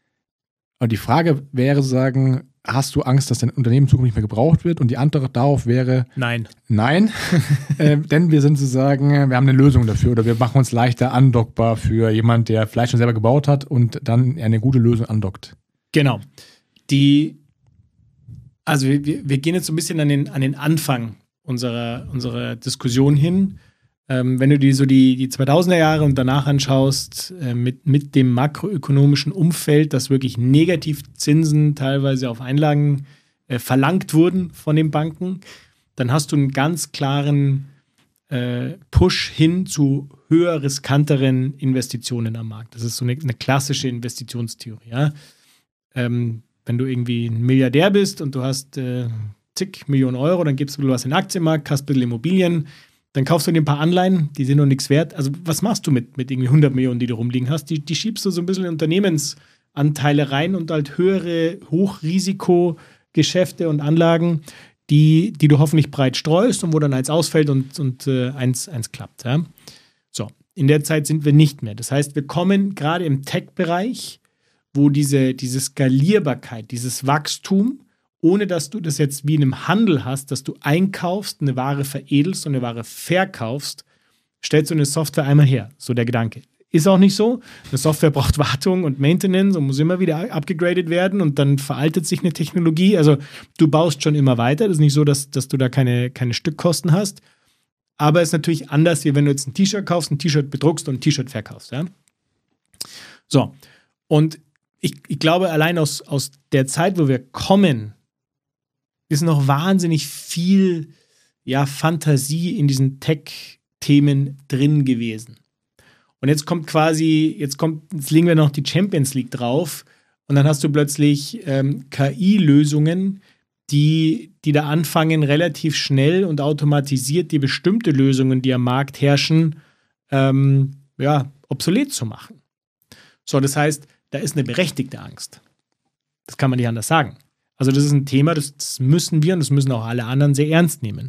wäre sozusagen, hast du Angst, dass dein Unternehmen in Zukunft nicht mehr gebraucht wird? Und die Antwort darauf wäre Nein. Denn wir sind sozusagen, wir haben eine Lösung dafür oder wir machen uns leichter andockbar für jemand, der vielleicht schon selber gebaut hat und dann eine gute Lösung andockt. Genau. Also wir gehen jetzt so ein bisschen an den Anfang unserer Diskussion hin. Wenn du dir so die 2000er Jahre und danach anschaust, mit dem makroökonomischen Umfeld, dass wirklich Negativzinsen teilweise auf Einlagen verlangt wurden von den Banken, dann hast du einen ganz klaren Push hin zu höher riskanteren Investitionen am Markt. Das ist so eine klassische Investitionstheorie. Ja? Wenn du irgendwie ein Milliardär bist und du hast zig Millionen Euro, dann gibst du was in den Aktienmarkt, hast ein bisschen Immobilien, dann kaufst du dir ein paar Anleihen, die sind noch nichts wert. Also was machst du mit irgendwie 100 Millionen, die du rumliegen hast? Die schiebst du so ein bisschen in Unternehmensanteile rein und halt höhere Hochrisikogeschäfte und Anlagen, die du hoffentlich breit streust und wo dann eins ausfällt und eins klappt. Ja? So, in der Zeit sind wir nicht mehr. Das heißt, wir kommen gerade im Tech-Bereich, wo diese Skalierbarkeit, dieses Wachstum, ohne dass du das jetzt wie in einem Handel hast, dass du einkaufst, eine Ware veredelst und eine Ware verkaufst, stellst du eine Software einmal her. So der Gedanke. Ist auch nicht so. Eine Software braucht Wartung und Maintenance und muss immer wieder abgegradet werden und dann veraltet sich eine Technologie. Also du baust schon immer weiter. Das ist nicht so, dass du da keine Stückkosten hast. Aber es ist natürlich anders, wie wenn du jetzt ein T-Shirt kaufst, ein T-Shirt bedruckst und ein T-Shirt verkaufst. Ja? So. Und ich glaube, allein aus der Zeit, wo wir kommen, ist noch wahnsinnig viel Fantasie in diesen Tech-Themen drin gewesen. Und jetzt legen wir noch die Champions League drauf und dann hast du plötzlich KI-Lösungen, die da anfangen, relativ schnell und automatisiert die bestimmte Lösungen, die am Markt herrschen, obsolet zu machen. So, das heißt, da ist eine berechtigte Angst. Das kann man nicht anders sagen. Also das ist ein Thema, das müssen wir und das müssen auch alle anderen sehr ernst nehmen.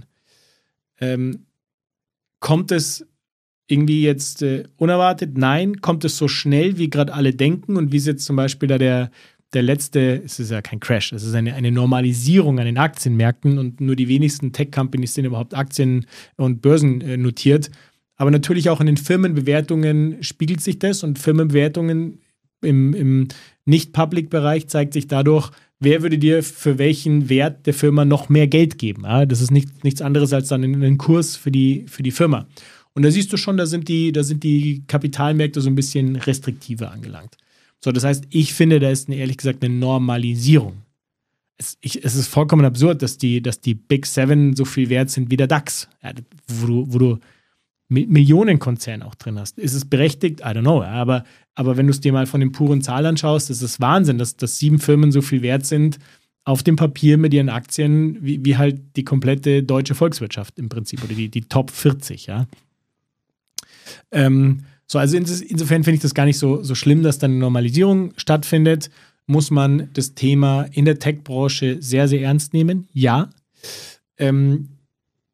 Kommt es irgendwie jetzt unerwartet? Nein. Kommt es so schnell, wie gerade alle denken und wie es jetzt zum Beispiel da der letzte, es ist ja kein Crash, es ist eine Normalisierung an den Aktienmärkten und nur die wenigsten Tech-Companies sind überhaupt Aktien- und Börsen notiert. Aber natürlich auch in den Firmenbewertungen spiegelt sich das und Firmenbewertungen im Nicht-Public-Bereich zeigt sich dadurch, wer würde dir für welchen Wert der Firma noch mehr Geld geben. Ja? Das ist nichts anderes als dann einen Kurs für die Firma. Und da siehst du schon, da sind die Kapitalmärkte so ein bisschen restriktiver angelangt. So, das heißt, ich finde, da ist ehrlich gesagt eine Normalisierung. Es ist vollkommen absurd, dass die Big Seven so viel wert sind wie der DAX, ja, wo du Millionenkonzern auch drin hast. Ist es berechtigt? I don't know. Aber wenn du es dir mal von den puren Zahlen anschaust, ist es Wahnsinn, dass 7 Firmen so viel wert sind auf dem Papier mit ihren Aktien, wie halt die komplette deutsche Volkswirtschaft im Prinzip oder die Top 40, ja. Also insofern finde ich das gar nicht so schlimm, dass da eine Normalisierung stattfindet. Muss man das Thema in der Tech-Branche sehr, sehr ernst nehmen? Ja.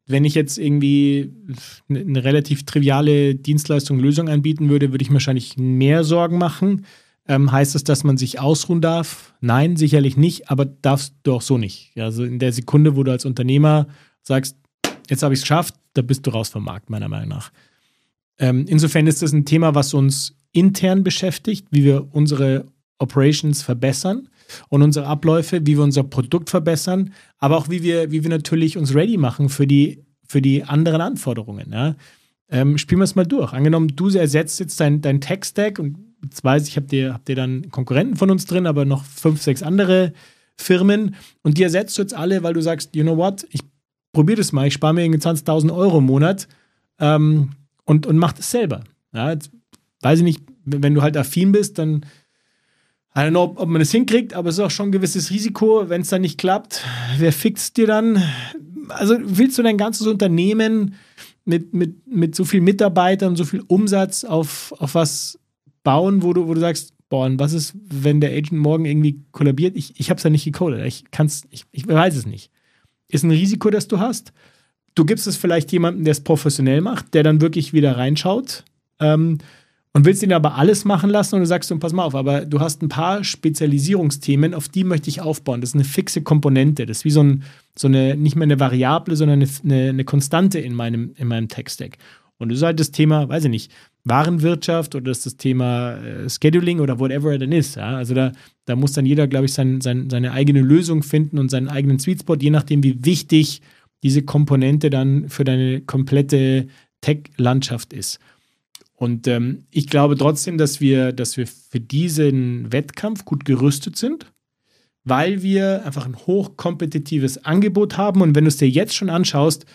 wenn ich jetzt irgendwie eine relativ triviale Dienstleistung, Lösung anbieten würde, würde ich mir wahrscheinlich mehr Sorgen machen. Heißt es, dass man sich ausruhen darf? Nein, sicherlich nicht, aber darfst du auch so nicht. Also in der Sekunde, wo du als Unternehmer sagst, jetzt habe ich es geschafft, da bist du raus vom Markt, meiner Meinung nach. Insofern ist das ein Thema, was uns intern beschäftigt, wie wir unsere Operations verbessern und unsere Abläufe, wie wir unser Produkt verbessern, aber auch wie wir natürlich uns ready machen für die anderen Anforderungen. Ja? Spielen wir es mal durch. Angenommen, du ersetzt jetzt dein Tech-Stack und jetzt weiß ich, habt ihr dann Konkurrenten von uns drin, aber noch 5, 6 andere Firmen und die ersetzt du jetzt alle, weil du sagst, you know what, ich probiere das mal, ich spare mir irgendwie 20.000 Euro im Monat und mach das selber. Ja, jetzt weiß ich nicht, wenn du halt affin bist, dann I don't know, ob man das hinkriegt, aber es ist auch schon ein gewisses Risiko, wenn es dann nicht klappt. Wer fixt dir dann? Also willst du dein ganzes Unternehmen mit so viel Mitarbeitern, so viel Umsatz auf was bauen, wo du sagst, boah, und was ist, wenn der Agent morgen irgendwie kollabiert? Ich habe es ja nicht gecodet. Ich weiß es nicht. Ist ein Risiko, das du hast. Du gibst es vielleicht jemandem, der es professionell macht, der dann wirklich wieder reinschaut. Und willst ihn aber alles machen lassen und du sagst, pass mal auf, aber du hast ein paar Spezialisierungsthemen, auf die möchte ich aufbauen. Das ist eine fixe Komponente. Das ist wie so eine, nicht mehr eine Variable, sondern eine Konstante in meinem Tech-Stack. Und das ist halt das Thema, weiß ich nicht, Warenwirtschaft oder das Thema Scheduling oder whatever it then ist. Ja? Also da muss dann jeder, glaube ich, seine eigene Lösung finden und seinen eigenen Sweet Spot, je nachdem, wie wichtig diese Komponente dann für deine komplette Tech-Landschaft ist. Und ich glaube trotzdem, dass wir für diesen Wettkampf gut gerüstet sind, weil wir einfach ein hochkompetitives Angebot haben. Und wenn du es dir jetzt schon anschaust,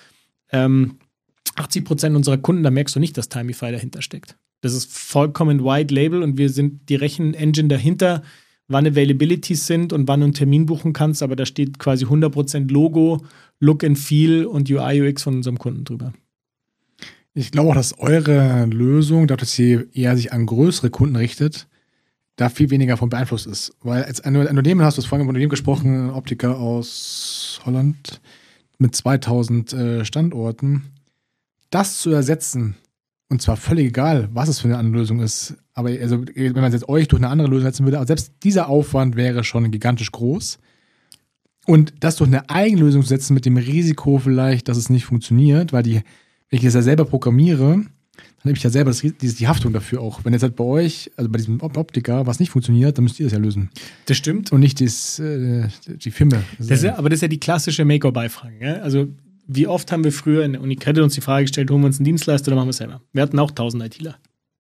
80% unserer Kunden, da merkst du nicht, dass Timify dahinter steckt. Das ist vollkommen White Label und wir sind die Rechenengine dahinter, wann Availabilities sind und wann du einen Termin buchen kannst, aber da steht quasi 100% Logo, Look and Feel und UI, UX von unserem Kunden drüber. Ich glaube auch, dass eure Lösung, dadurch, dass sie eher sich an größere Kunden richtet, da viel weniger von beeinflusst ist. Weil als ein Unternehmen, hast du vorhin von einem Unternehmen gesprochen, Optiker aus Holland mit 2000 Standorten, das zu ersetzen, und zwar völlig egal, was es für eine andere Lösung ist, aber also, wenn man jetzt euch durch eine andere Lösung setzen würde, aber selbst dieser Aufwand wäre schon gigantisch groß. Und das durch eine eigene Lösung zu setzen mit dem Risiko vielleicht, dass es nicht funktioniert, weil wenn ich das ja selber programmiere, dann habe ich ja selber die Haftung dafür auch. Wenn jetzt halt bei euch, also bei diesem Optiker, was nicht funktioniert, dann müsst ihr das ja lösen. Das stimmt. Und nicht die Firma. Aber das ist ja die klassische Make-or-Buy-Frage. Ja? Also wie oft haben wir früher in der Unicredit uns die Frage gestellt, holen wir uns einen Dienstleister oder machen wir es selber? Wir hatten auch 1000 ITler.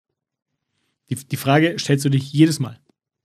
Die Frage stellst du dich jedes Mal.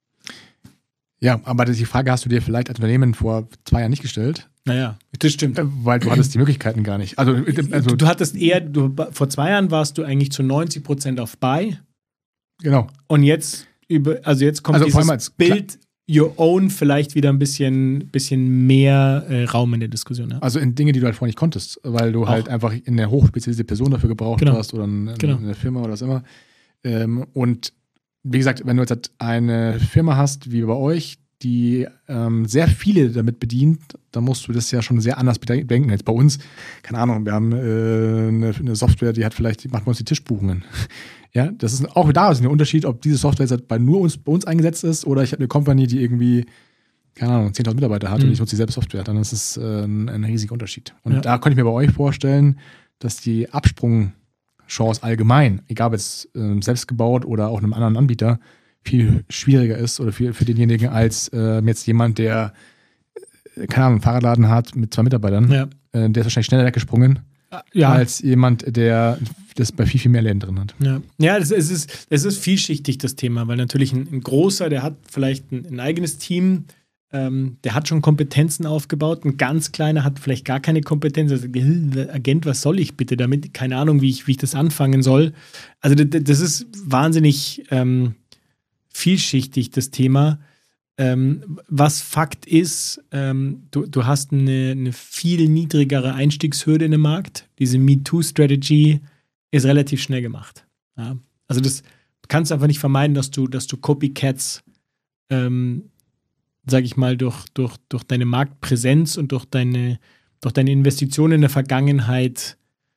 Ja, aber die Frage hast du dir vielleicht als Unternehmen vor 2 Jahren nicht gestellt. Naja, das stimmt. Weil du hattest die Möglichkeiten gar nicht. Also du hattest vor 2 Jahren warst du eigentlich zu 90% auf Buy. Genau. Und jetzt kommt dieses Build Your Own vielleicht wieder ein bisschen mehr Raum in der Diskussion. Ja? Also in Dinge, die du halt vorher nicht konntest, weil du halt einfach eine hochspezialisierte Person dafür gebraucht hast oder eine Firma oder was immer. Und wie gesagt, wenn du jetzt halt eine Firma hast, wie bei euch, die sehr viele damit bedient, dann musst du das ja schon sehr anders bedenken. Jetzt bei uns, keine Ahnung, wir haben eine Software, die macht bei uns die Tischbuchungen. Ja, das ist auch da ist ein Unterschied, ob diese Software jetzt bei uns eingesetzt ist oder ich habe eine Company, die irgendwie, keine Ahnung, 10.000 Mitarbeiter hat und ich nutze dieselbe Software. Dann ist es ein riesiger Unterschied. Und da könnte ich mir bei euch vorstellen, dass die Absprungchance allgemein, egal ob jetzt selbst gebaut oder auch einem anderen Anbieter, viel schwieriger ist oder für denjenigen als jetzt jemand, der, keine Ahnung, einen Fahrradladen hat mit 2 Mitarbeitern. Ja. Der ist wahrscheinlich schneller weggesprungen als jemand, der das bei viel, viel mehr Läden drin hat. Ja, es ist vielschichtig, das Thema, weil natürlich ein großer, der hat vielleicht ein eigenes Team, der hat schon Kompetenzen aufgebaut, ein ganz kleiner hat vielleicht gar keine Kompetenz, also Agent, was soll ich bitte damit? Keine Ahnung, wie ich das anfangen soll. Also das ist wahnsinnig vielschichtig, das Thema. Was Fakt ist, du hast eine viel niedrigere Einstiegshürde in dem Markt. Diese Me-Too-Strategy ist relativ schnell gemacht. Ja? Also du kannst einfach nicht vermeiden, dass du Copycats, sag ich mal, durch deine Marktpräsenz und durch deine durch deine Investitionen in der Vergangenheit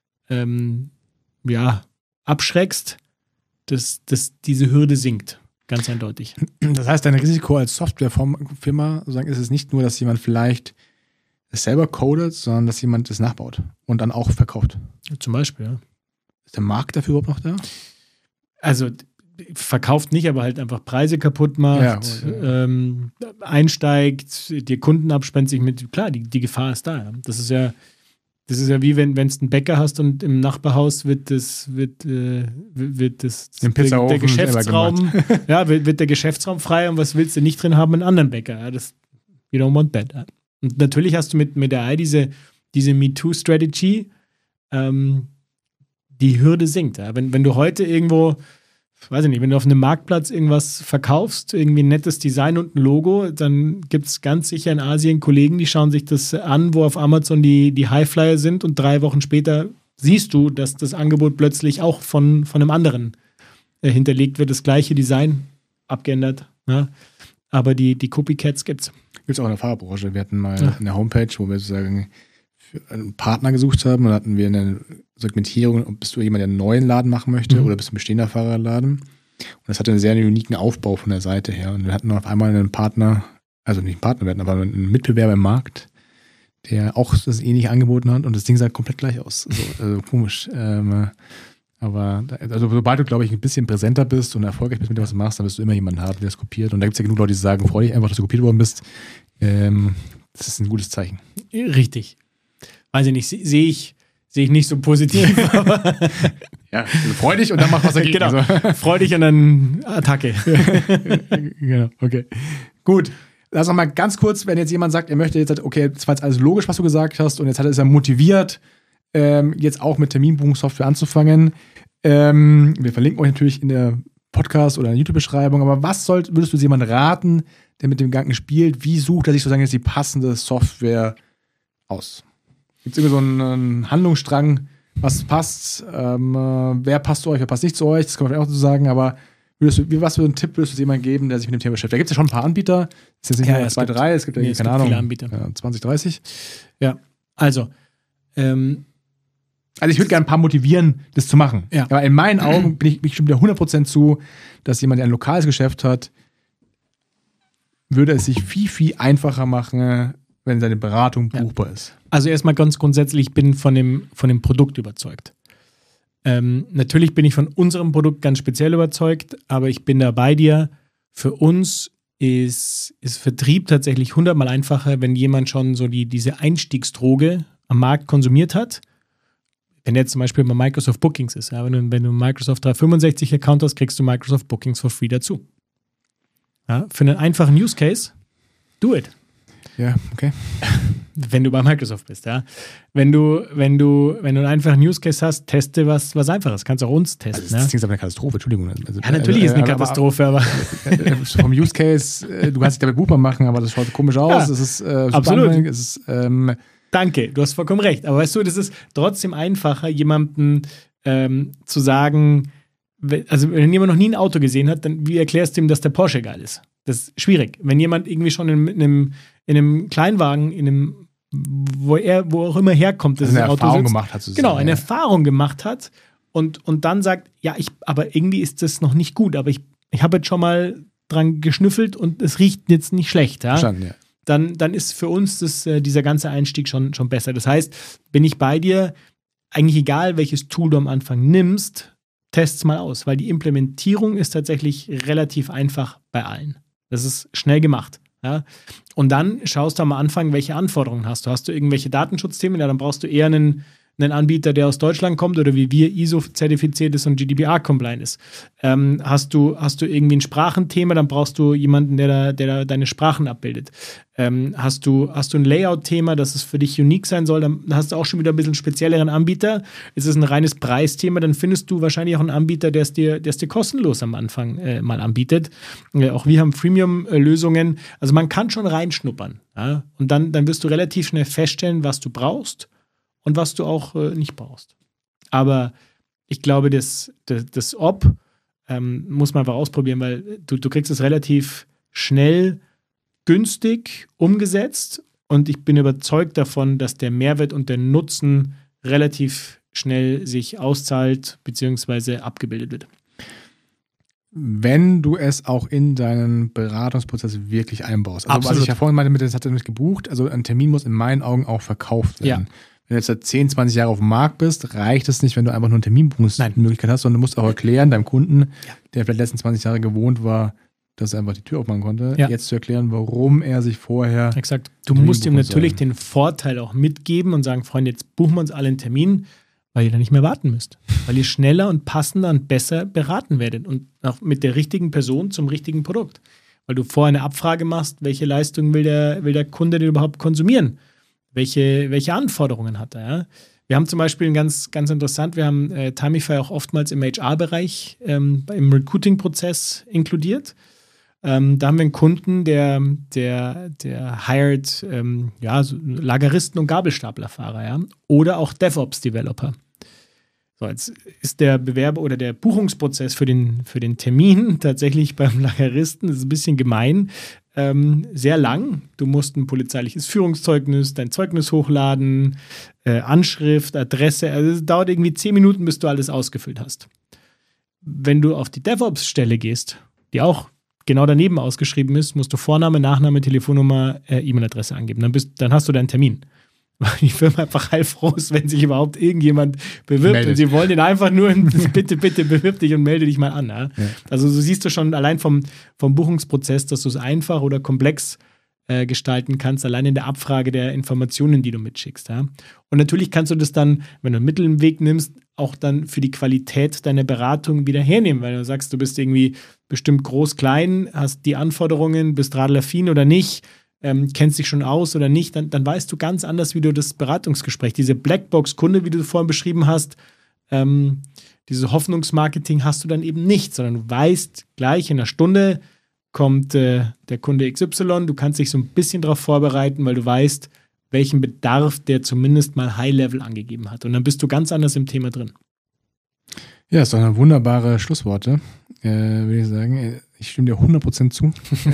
abschreckst, dass diese Hürde sinkt. Ganz eindeutig. Das heißt, dein Risiko als Softwarefirma ist es nicht nur, dass jemand vielleicht es selber codet, sondern dass jemand es nachbaut und dann auch verkauft. Zum Beispiel, ja. Ist der Markt dafür überhaupt noch da? Also verkauft nicht, aber halt einfach Preise kaputt macht, einsteigt, dir Kunden abspendet sich mit, klar, die Gefahr ist da. Ja. Das ist ja wie wenn du einen Bäcker hast und im Nachbarhaus wird der Geschäftsraum, wird der Geschäftsraum frei und was willst du nicht drin haben, einen anderen Bäcker. Ja. You don't want that. Ja. Und natürlich hast du mit der AI diese MeToo-Strategy, die Hürde sinkt. Ja. Wenn du heute irgendwo, weiß ich nicht, wenn du auf einem Marktplatz irgendwas verkaufst, irgendwie ein nettes Design und ein Logo, dann gibt es ganz sicher in Asien Kollegen, die schauen sich das an, wo auf Amazon die Highflyer sind und 3 Wochen später siehst du, dass das Angebot plötzlich auch von einem anderen hinterlegt wird, das gleiche Design abgeändert. Ja. Aber die Copycats gibt's. Gibt es auch in der Fahrerbranche. Wir hatten mal eine Homepage, wo wir sozusagen einen Partner gesucht haben und da hatten wir eine Segmentierung, ob bist du jemand, der einen neuen Laden machen möchte oder bist du ein bestehender Fahrradladen. Und das hatte einen sehr uniken Aufbau von der Seite her. Und wir hatten auf einmal einen Partner, also nicht einen Partner, wir hatten aber einen Mitbewerber im Markt, der auch das ähnlich angeboten hat und das Ding sah komplett gleich aus. Also komisch. Aber sobald du, glaube ich, ein bisschen präsenter bist und erfolgreich bist mit dem, was du machst, dann wirst du immer jemanden haben, der das kopiert. Und da gibt es ja genug Leute, die sagen, freu dich einfach, dass du kopiert worden bist. Das ist ein gutes Zeichen. Richtig. Weiß ich nicht, sehe ich nicht so positiv. Aber ja, also freu dich und dann mach was dagegen. Genau, freu dich und dann Attacke. Genau, okay. Gut, lass noch mal ganz kurz, wenn jetzt jemand sagt, er möchte jetzt, okay, das war jetzt alles logisch, was du gesagt hast und jetzt ist er motiviert, jetzt auch mit Terminbuchungssoftware anzufangen. Wir verlinken euch natürlich in der Podcast- oder in der YouTube-Beschreibung, aber was würdest du jemandem raten, der mit dem Gedanken spielt, wie sucht er sich sozusagen jetzt die passende Software aus? Gibt es irgendwie so einen Handlungsstrang, was passt, wer passt zu euch, wer passt nicht zu euch, das kann man auch so sagen, aber was für einen Tipp würdest du jemandem geben, der sich mit dem Thema beschäftigt? Da gibt es ja schon ein paar Anbieter, es sind jetzt nicht nur 2, 3, es gibt keine Ahnung, viele Anbieter. 20, 30. Ja, also ich würde gerne ein paar motivieren, das zu machen. Ja. Aber in meinen Augen bin ich stimme dir 100% zu, dass jemand, der ein lokales Geschäft hat, würde es sich viel, viel einfacher machen, wenn seine Beratung buchbar ist. Also erstmal ganz grundsätzlich, ich bin von dem Produkt überzeugt. Natürlich bin ich von unserem Produkt ganz speziell überzeugt, aber ich bin da bei dir. Für uns ist Vertrieb tatsächlich 100-mal einfacher, wenn jemand schon so diese Einstiegsdroge am Markt konsumiert hat. Wenn jetzt zum Beispiel bei Microsoft Bookings ist, ja, wenn du einen Microsoft 365-Account hast, kriegst du Microsoft Bookings for free dazu. Ja, für einen einfachen Use Case, do it. Ja, okay. Wenn du bei Microsoft bist, ja. Wenn du einen einfachen Use Case hast, teste was Einfaches. Kannst auch uns testen. Also das ist aber eine Katastrophe, Entschuldigung. Also, ja, natürlich ist eine Katastrophe, aber vom Use Case, du kannst dich damit buchbar machen, aber das schaut komisch aus. Ja, es ist absolut. Es ist, Danke, du hast vollkommen recht. Aber weißt du, das ist trotzdem einfacher, jemandem zu sagen, also wenn jemand noch nie ein Auto gesehen hat, dann wie erklärst du ihm, dass der Porsche geil ist? Das ist schwierig. Wenn jemand irgendwie schon in einem Kleinwagen, wo auch immer herkommt, dass eine Auto Erfahrung sitzt, gemacht hat. Genau, eine Erfahrung gemacht hat und dann sagt, ja, aber irgendwie ist das noch nicht gut, aber ich habe jetzt schon mal dran geschnüffelt und es riecht jetzt nicht schlecht. Ja? Verstanden, ja. Dann ist für uns dieser ganze Einstieg schon besser. Das heißt, bin ich bei dir, eigentlich egal, welches Tool du am Anfang nimmst, test's mal aus, weil die Implementierung ist tatsächlich relativ einfach bei allen. Das ist schnell gemacht. Ja? Und dann schaust du am Anfang, welche Anforderungen hast du. Hast du irgendwelche Datenschutzthemen? Ja, dann brauchst du eher einen Anbieter, der aus Deutschland kommt oder wie wir ISO-zertifiziert ist und GDPR-compliant ist. Hast du irgendwie ein Sprachenthema, dann brauchst du jemanden, der deine Sprachen abbildet. Hast du ein Layout-Thema, das es für dich unique sein soll, dann hast du auch schon wieder ein bisschen spezielleren Anbieter. Ist es ein reines Preisthema, dann findest du wahrscheinlich auch einen Anbieter, der es dir kostenlos am Anfang mal anbietet. Auch wir haben Freemium-Lösungen. Also man kann schon reinschnuppern. Ja? Und dann wirst du relativ schnell feststellen, was du brauchst und was du auch nicht brauchst. Aber ich glaube, das Ob muss man einfach ausprobieren, weil du kriegst es relativ schnell günstig umgesetzt und ich bin überzeugt davon, dass der Mehrwert und der Nutzen relativ schnell sich auszahlt bzw. abgebildet wird. Wenn du es auch in deinen Beratungsprozess wirklich einbaust. Also Absolut. was ich ja vorhin meinte, das hat er nicht gebucht, also ein Termin muss in meinen Augen auch verkauft werden. Ja. Wenn du jetzt seit 10, 20 Jahre auf dem Markt bist, reicht es nicht, wenn du einfach nur eine Terminbuchungsmöglichkeit hast, sondern du musst auch erklären, deinem Kunden, der vielleicht die letzten 20 Jahre gewohnt war, dass er einfach die Tür aufmachen konnte, jetzt zu erklären, warum er sich vorher... Exakt. Du musst ihm natürlich den Vorteil auch mitgeben und sagen, Freunde, jetzt buchen wir uns alle einen Termin, weil ihr dann nicht mehr warten müsst. Weil ihr schneller und passender und besser beraten werdet und auch mit der richtigen Person zum richtigen Produkt. Weil du vorher eine Abfrage machst, welche Leistung will der Kunde denn überhaupt konsumieren? Welche Anforderungen hat er? Ja? Wir haben zum Beispiel ganz interessant, wir haben Timify auch oftmals im HR-Bereich, im Recruiting-Prozess inkludiert. Da haben wir einen Kunden, der hired so Lageristen und Gabelstaplerfahrer, ja? Oder auch DevOps-Developer. So, jetzt ist der Bewerber oder der Buchungsprozess für den Termin tatsächlich beim Lageristen, das ist ein bisschen gemein, sehr lang. Du musst ein polizeiliches Führungszeugnis, dein Zeugnis hochladen, Anschrift, Adresse. Also es dauert irgendwie 10 Minuten, bis du alles ausgefüllt hast. Wenn du auf die DevOps-Stelle gehst, die auch genau daneben ausgeschrieben ist, musst du Vorname, Nachname, Telefonnummer, E-Mail-Adresse angeben. Dann hast du deinen Termin. Weil die Firma einfach heilfroh ist, wenn sich überhaupt irgendjemand bewirbt. Meldet. Und sie wollen den einfach nur, bitte bewirb dich und melde dich mal an. Ja? Ja. Also so siehst du schon allein vom Buchungsprozess, dass du es einfach oder komplex gestalten kannst, allein in der Abfrage der Informationen, die du mitschickst. Ja? Und natürlich kannst du das dann, wenn du einen Mittelweg nimmst, auch dann für die Qualität deiner Beratung wieder hernehmen, weil du sagst, du bist irgendwie bestimmt groß, klein, hast die Anforderungen, bist radelaffin oder nicht, kennst dich schon aus oder nicht, dann weißt du ganz anders, wie du das Beratungsgespräch, diese Blackbox-Kunde, wie du vorhin beschrieben hast, dieses Hoffnungsmarketing hast du dann eben nicht, sondern du weißt, gleich in einer Stunde kommt der Kunde XY, du kannst dich so ein bisschen darauf vorbereiten, weil du weißt, welchen Bedarf der zumindest mal High-Level angegeben hat. Und dann bist du ganz anders im Thema drin. Ja, das ist doch eine wunderbare Schlussworte, würde ich sagen. Ich stimme dir 100% zu.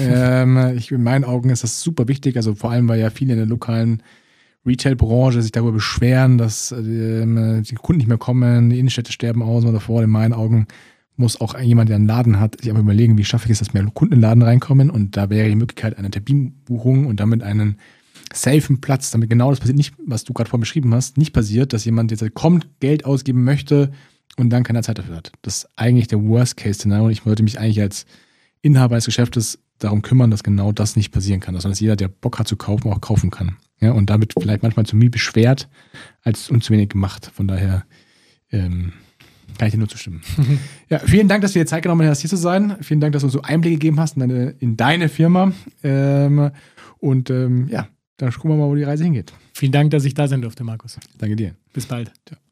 In meinen Augen ist das super wichtig, also vor allem, weil ja viele in der lokalen Retail-Branche sich darüber beschweren, dass die Kunden nicht mehr kommen, die Innenstädte sterben aus oder vor. In meinen Augen muss auch jemand, der einen Laden hat, sich einfach überlegen, wie schaffe ich es, dass mehr Kunden in den Laden reinkommen, und da wäre die Möglichkeit einer Terminbuchung und damit einen safen Platz, damit genau das passiert nicht, was du gerade vorhin beschrieben hast, nicht passiert, dass jemand jetzt kommt, Geld ausgeben möchte und dann keine Zeit dafür hat. Das ist eigentlich der Worst-Case-Szenario, und ich wollte mich eigentlich als Inhaber eines Geschäftes darum kümmern, dass genau das nicht passieren kann, sondern dass jeder, der Bock hat zu kaufen, auch kaufen kann. Ja, und damit vielleicht manchmal zu mir beschwert als und zu wenig gemacht. Von daher kann ich dir nur zustimmen. Ja, vielen Dank, dass du dir Zeit genommen hast, hier zu sein. Vielen Dank, dass du so Einblicke gegeben hast in deine Firma. Dann gucken wir mal, wo die Reise hingeht. Vielen Dank, dass ich da sein durfte, Markus. Danke dir. Bis bald. Ciao.